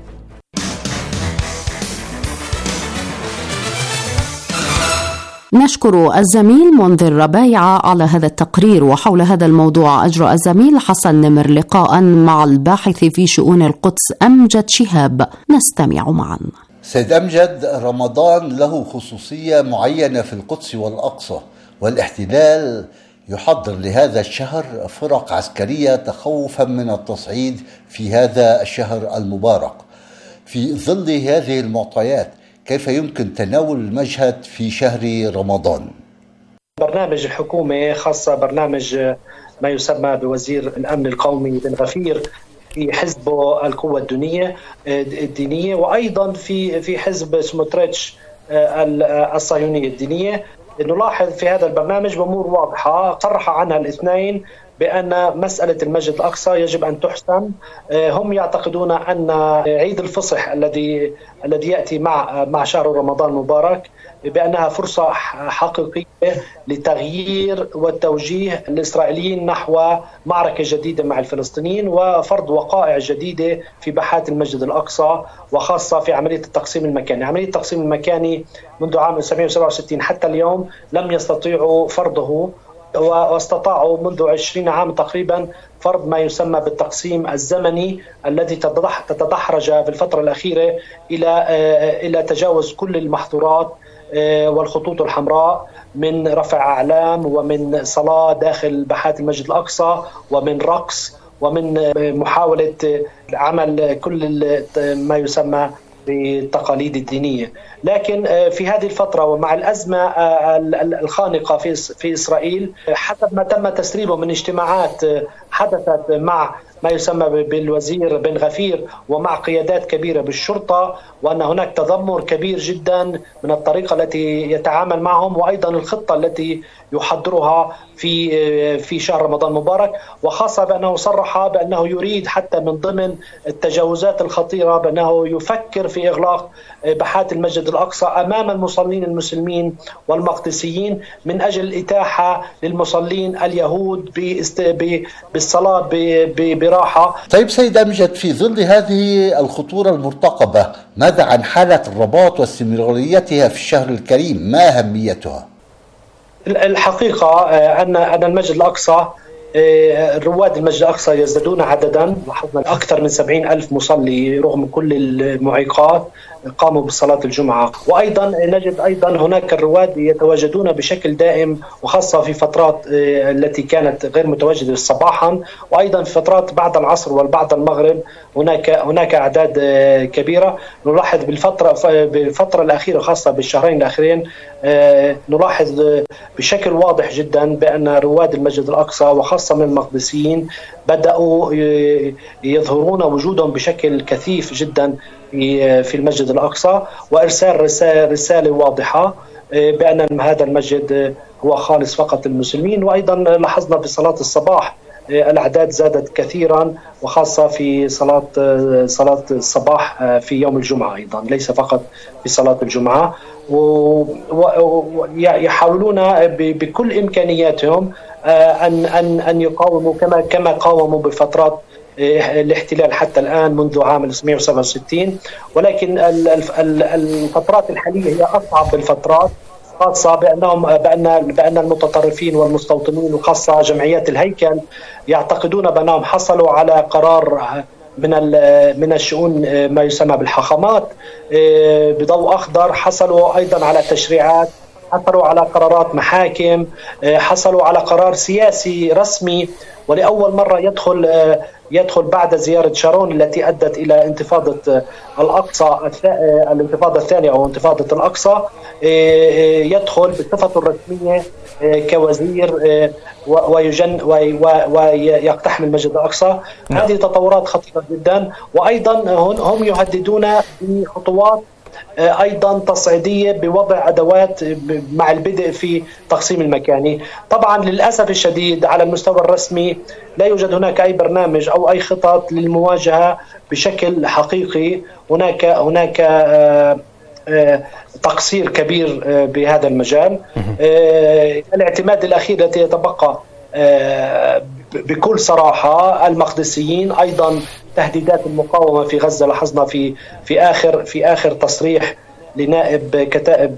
نشكر الزميل منذر ربايعة على هذا التقرير. وحول هذا الموضوع أجرى الزميل حسن نمر لقاء مع الباحث في شؤون القدس أمجد شهاب، نستمع معا. سيد أمجد، رمضان له خصوصية معينة في القدس والأقصى، والاحتلال يحضر لهذا الشهر فرق عسكرية تخوفا من التصعيد في هذا الشهر المبارك. في ظل هذه المعطيات كيف يمكن تناول المشهد في شهر رمضان؟ برنامج الحكومة، خاصة برنامج ما يسمى بوزير الأمن القومي بن غفير في حزبه القوة الدينية الدينية وأيضا في في حزب سموتريتش الصهيونية الدينية، نلاحظ في هذا البرنامج أمور واضحة صرح عنها الاثنين بأن مسألة المسجد الأقصى يجب أن تحسم. هم يعتقدون أن عيد الفصح الذي الذي يأتي مع مع شهر رمضان المبارك بأنها فرصة حقيقية لتغيير والتوجيه الإسرائيليين نحو معركة جديدة مع الفلسطينيين وفرض وقائع جديدة في باحات المسجد الأقصى، وخاصة في عملية التقسيم المكاني. عملية التقسيم المكاني منذ عام ألف وتسعمائة وسبعة وستين حتى اليوم لم يستطيعوا فرضه، واستطاعوا منذ عشرين عام تقريبا فرض ما يسمى بالتقسيم الزمني الذي تتدحرج في الفترة الأخيرة إلى إلى تجاوز كل المحظورات والخطوط الحمراء، من رفع أعلام ومن صلاة داخل باحات المسجد الأقصى ومن رقص ومن محاولة عمل كل ما يسمى بالتقاليد الدينية. لكن في هذه الفترة ومع الأزمة الخانقة في في إسرائيل، حسب ما تم تسريبه من اجتماعات حدثت مع ما يسمى بالوزير بن غفير ومع قيادات كبيرة بالشرطة، وأن هناك تذمر كبير جدا من الطريقة التي يتعامل معهم، وأيضا الخطة التي يحضرها في في شهر رمضان المبارك، وخاصة بأنه صرح بأنه يريد حتى من ضمن التجاوزات الخطيرة بأنه يفكر في إغلاق باحات المسجد الأقصى أمام المصلين المسلمين والمقدسيين من أجل الإتاحة للمصلين اليهود بالصلاة براحة. طيب سيد أمجد، في ظل هذه الخطورة المرتقبة ماذا عن حالة الرباط واستمراريتها في الشهر الكريم؟ ما أهميتها؟ الحقيقة أن أن المسجد الأقصى، رواد المسجد الأقصى يزدادون عددا، لاحظنا أكثر من سبعين ألف مصلي رغم كل المعيقات قاموا بصلاة الجمعة. وأيضا نجد أيضا هناك الرواد يتواجدون بشكل دائم، وخاصة في فترات التي كانت غير متواجدة صباحا، وأيضا في فترات بعد العصر والبعد المغرب هناك هناك أعداد كبيرة. نلاحظ بالفترة بالفترة الأخيرة خاصة بالشهرين الأخيرين نلاحظ بشكل واضح جدا بأن رواد المسجد الأقصى وخاصة من المقدسيين بدأوا يظهرون وجودهم بشكل كثيف جدا في المسجد الأقصى، وإرسال رسالة واضحة بأن هذا المسجد هو خالص فقط للمسلمين. وأيضا لاحظنا في صلاة الصباح الأعداد زادت كثيرا، وخاصة في صلاة صلاة الصباح في يوم الجمعة أيضا، ليس فقط في صلاة الجمعة. ويحاولون بكل إمكانياتهم أن أن أن يقاوموا كما كما قاوموا بفترات الاحتلال حتى الآن منذ عام ألف وتسعمائة وسبعة وستين، ولكن الفترات الحالية هي أصعب الفترات، خاصة بأنهم بأن بأن المتطرفين والمستوطنين وخاصة جمعيات الهيكل يعتقدون بأنهم حصلوا على قرار من من الشؤون ما يسمى بالحاخامات بضوء أخضر، حصلوا أيضا على تشريعات، حصلوا على قرارات محاكم، حصلوا على قرار سياسي رسمي، ولأول مرة يدخل يدخل بعد زيارة شارون التي أدت إلى انتفاضة الأقصى الانتفاضة الثانية أو انتفاضة الأقصى، يدخل بصفته الرسمية كوزير ويجن ويقتحم المسجد الأقصى. هذه تطورات خطيرة جدا، وأيضا هم يهددون بخطوات أيضا تصعيدية بوضع أدوات مع البدء في تقسيم المكاني. طبعا للأسف الشديد على المستوى الرسمي لا يوجد هناك أي برنامج أو أي خطط للمواجهة بشكل حقيقي. هناك هناك تقصير كبير بهذا المجال. الاعتماد الأخير الذي يتبقى بكل صراحة المقدسيين، أيضا تهديدات المقاومة في غزة. لاحظنا في في آخر في آخر تصريح لنائب كتائب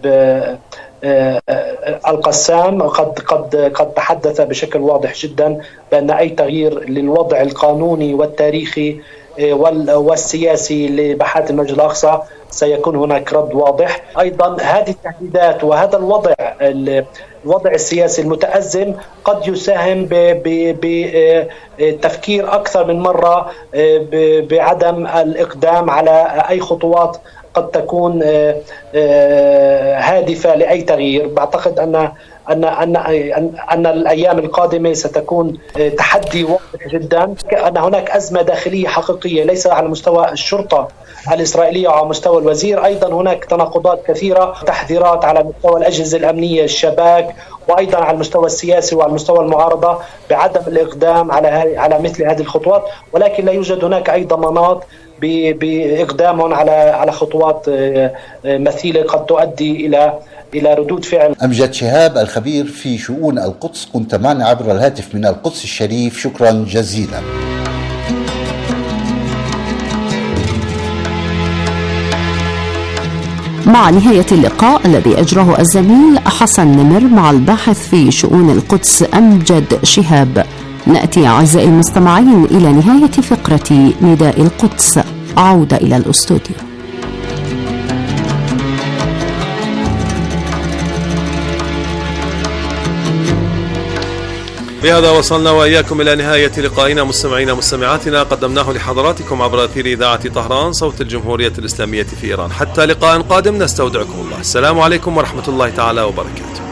القسام قد قد قد تحدث بشكل واضح جدا بأن أي تغيير للوضع القانوني والتاريخي والسياسي لباحات المسجد الأقصى سيكون هناك رد واضح. أيضا هذه التهديدات وهذا الوضع الوضع السياسي المتأزم قد يساهم بتفكير أكثر من مرة بعدم الإقدام على أي خطوات قد تكون هادفة لأي تغيير. بعتقد أن أن أن أن, أن الأيام القادمة ستكون تحدي واضح جدا، أن هناك أزمة داخلية حقيقية ليس على مستوى الشرطة الإسرائيلية وعلى مستوى الوزير، أيضا هناك تناقضات كثيرة، تحذيرات على مستوى الأجهزة الأمنية الشباك، وأيضا على المستوى السياسي وعلى مستوى المعارضة بعدم الإقدام على على مثل هذه الخطوات، ولكن لا يوجد هناك أي ضمانات بإقدامهم على على خطوات مثيلة قد تؤدي إلى إلى ردود فعل. أمجد شهاب الخبير في شؤون القدس، كنت معنا عبر الهاتف من القدس الشريف، شكرا جزيلا. مع نهاية اللقاء الذي أجراه الزميل حسن نمر مع الباحث في شؤون القدس أمجد شهاب، نأتي أعزائي المستمعين إلى نهاية فقرة نداء القدس. عودة إلى الأستوديو. بهذا وصلنا وإياكم إلى نهاية لقائنا مستمعينا مستمعاتنا، قدمناه لحضراتكم عبر أثير إذاعة طهران صوت الجمهورية الإسلامية في إيران. حتى لقاء قادم نستودعكم الله. السلام عليكم ورحمة الله تعالى وبركاته.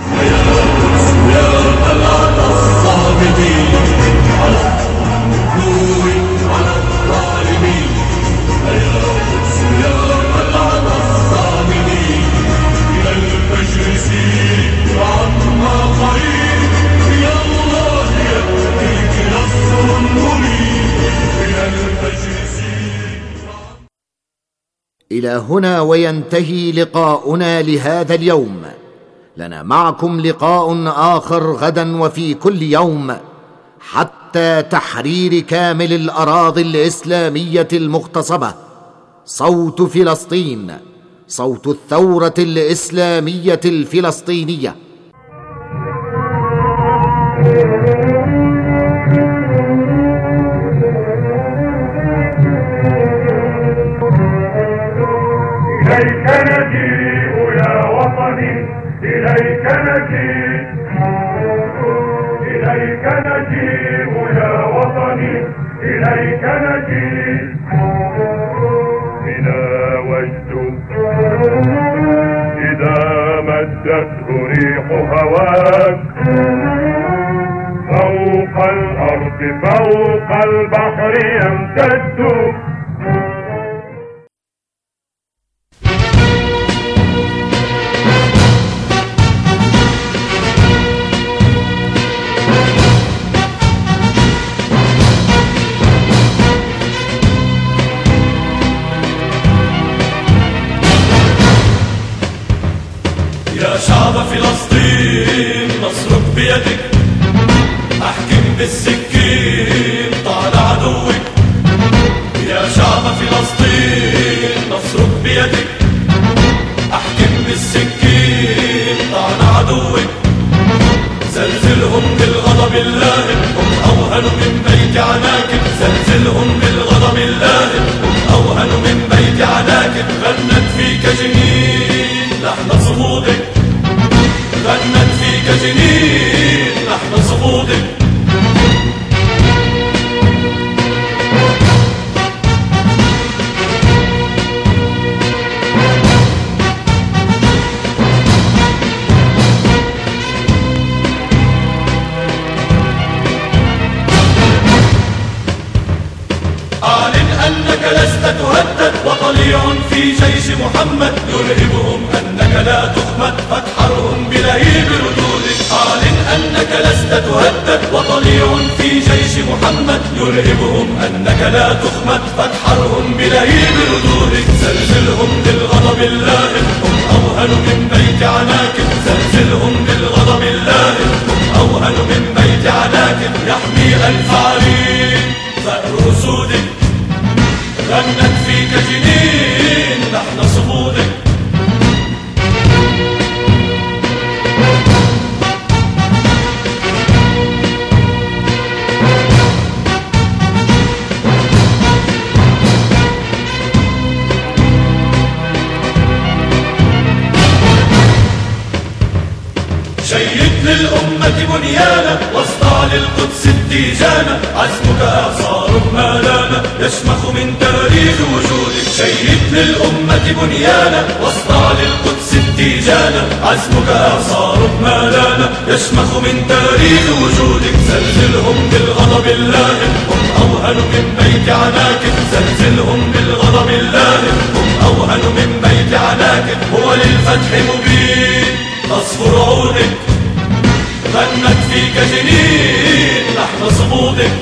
إلى هنا وينتهي لقاؤنا لهذا اليوم. لنا معكم لقاء آخر غدا وفي كل يوم حتى تحرير كامل الأراضي الإسلامية المغتصبة. صوت فلسطين، صوت الثورة الإسلامية الفلسطينية. إليك نجيء يا وطني، إليك نجيء، إليك نجيء يا وطني، إليك نجيء. بنا وجد إذا مدته ريح هواك فوق الأرض فوق البحر يمتد. شعب فلسطين نصرك بيدك، احكم بالسكين طال عدوك. يا شعب فلسطين نصرك بيدك، احكم بالسكين طال عدوك. زلزلهم بالغضب اللاهب، هم اوهن من بيت عناكب. زلزلهم بالغضب اللاهب، هم اوهن من بيت عناكب. غنت فيك جنين لحن صمودك، غنت فيك جنين لحن صمودك. أعلن أنك لست تهدد، وطليع في جيش محمد يرهبهم أنك لا تخمد. فاتحرهم بلهيب ردودك. أعلن أنك لست تهدد، وطليع في جيش محمد يرهبهم أنك لا تخمد. فاتحرهم بلهيب ردودك. زلزلهم بالغضب اللاهب، هم أوهن من بيت عناكب. زلزلهم بالغضب اللاهب، هم أوهن من بيت عناكب. يحمي ألف عرين ثأر أسودك، غنت فيك جنين لحن صمودك. شيد للأمة بنيانا، واصدع للقدس التيجانا. عزمك إعصار ما لانا، يشمخ من تاريخ وجودك. شيد للأمة بنيانا واصدع للقدس التيجانا، عزمك إعصار مالانا يشمخ من تاريخ وجودك. زلزلهم بالغضب اللاهب هم أوهن من بيت عناكب، زلزلهم بالغضب اللاهب هم أوهن من بيت عناكب. هو للفتح مبين تصفر عودك، غنت فيك جنين لحن صمودك.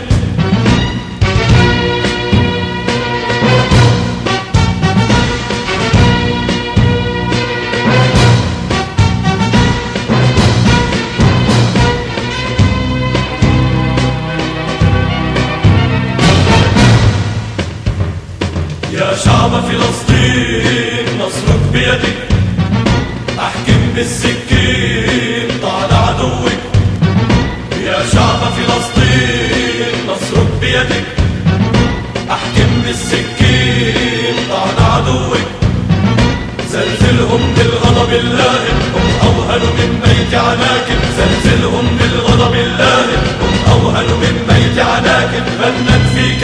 يا شعب فلسطين نصرك بيدك، احكم بالسكين طال عدوك. يا شعب فلسطين نصرك بيدك، احكم بالسكين طال عدوك. زلزلهم بالغضب اللاهب هم اوهن من بيت عناكب، زلزلهم بالغضب اللاهب هم اوهن من بيت عناكب. غنت فيك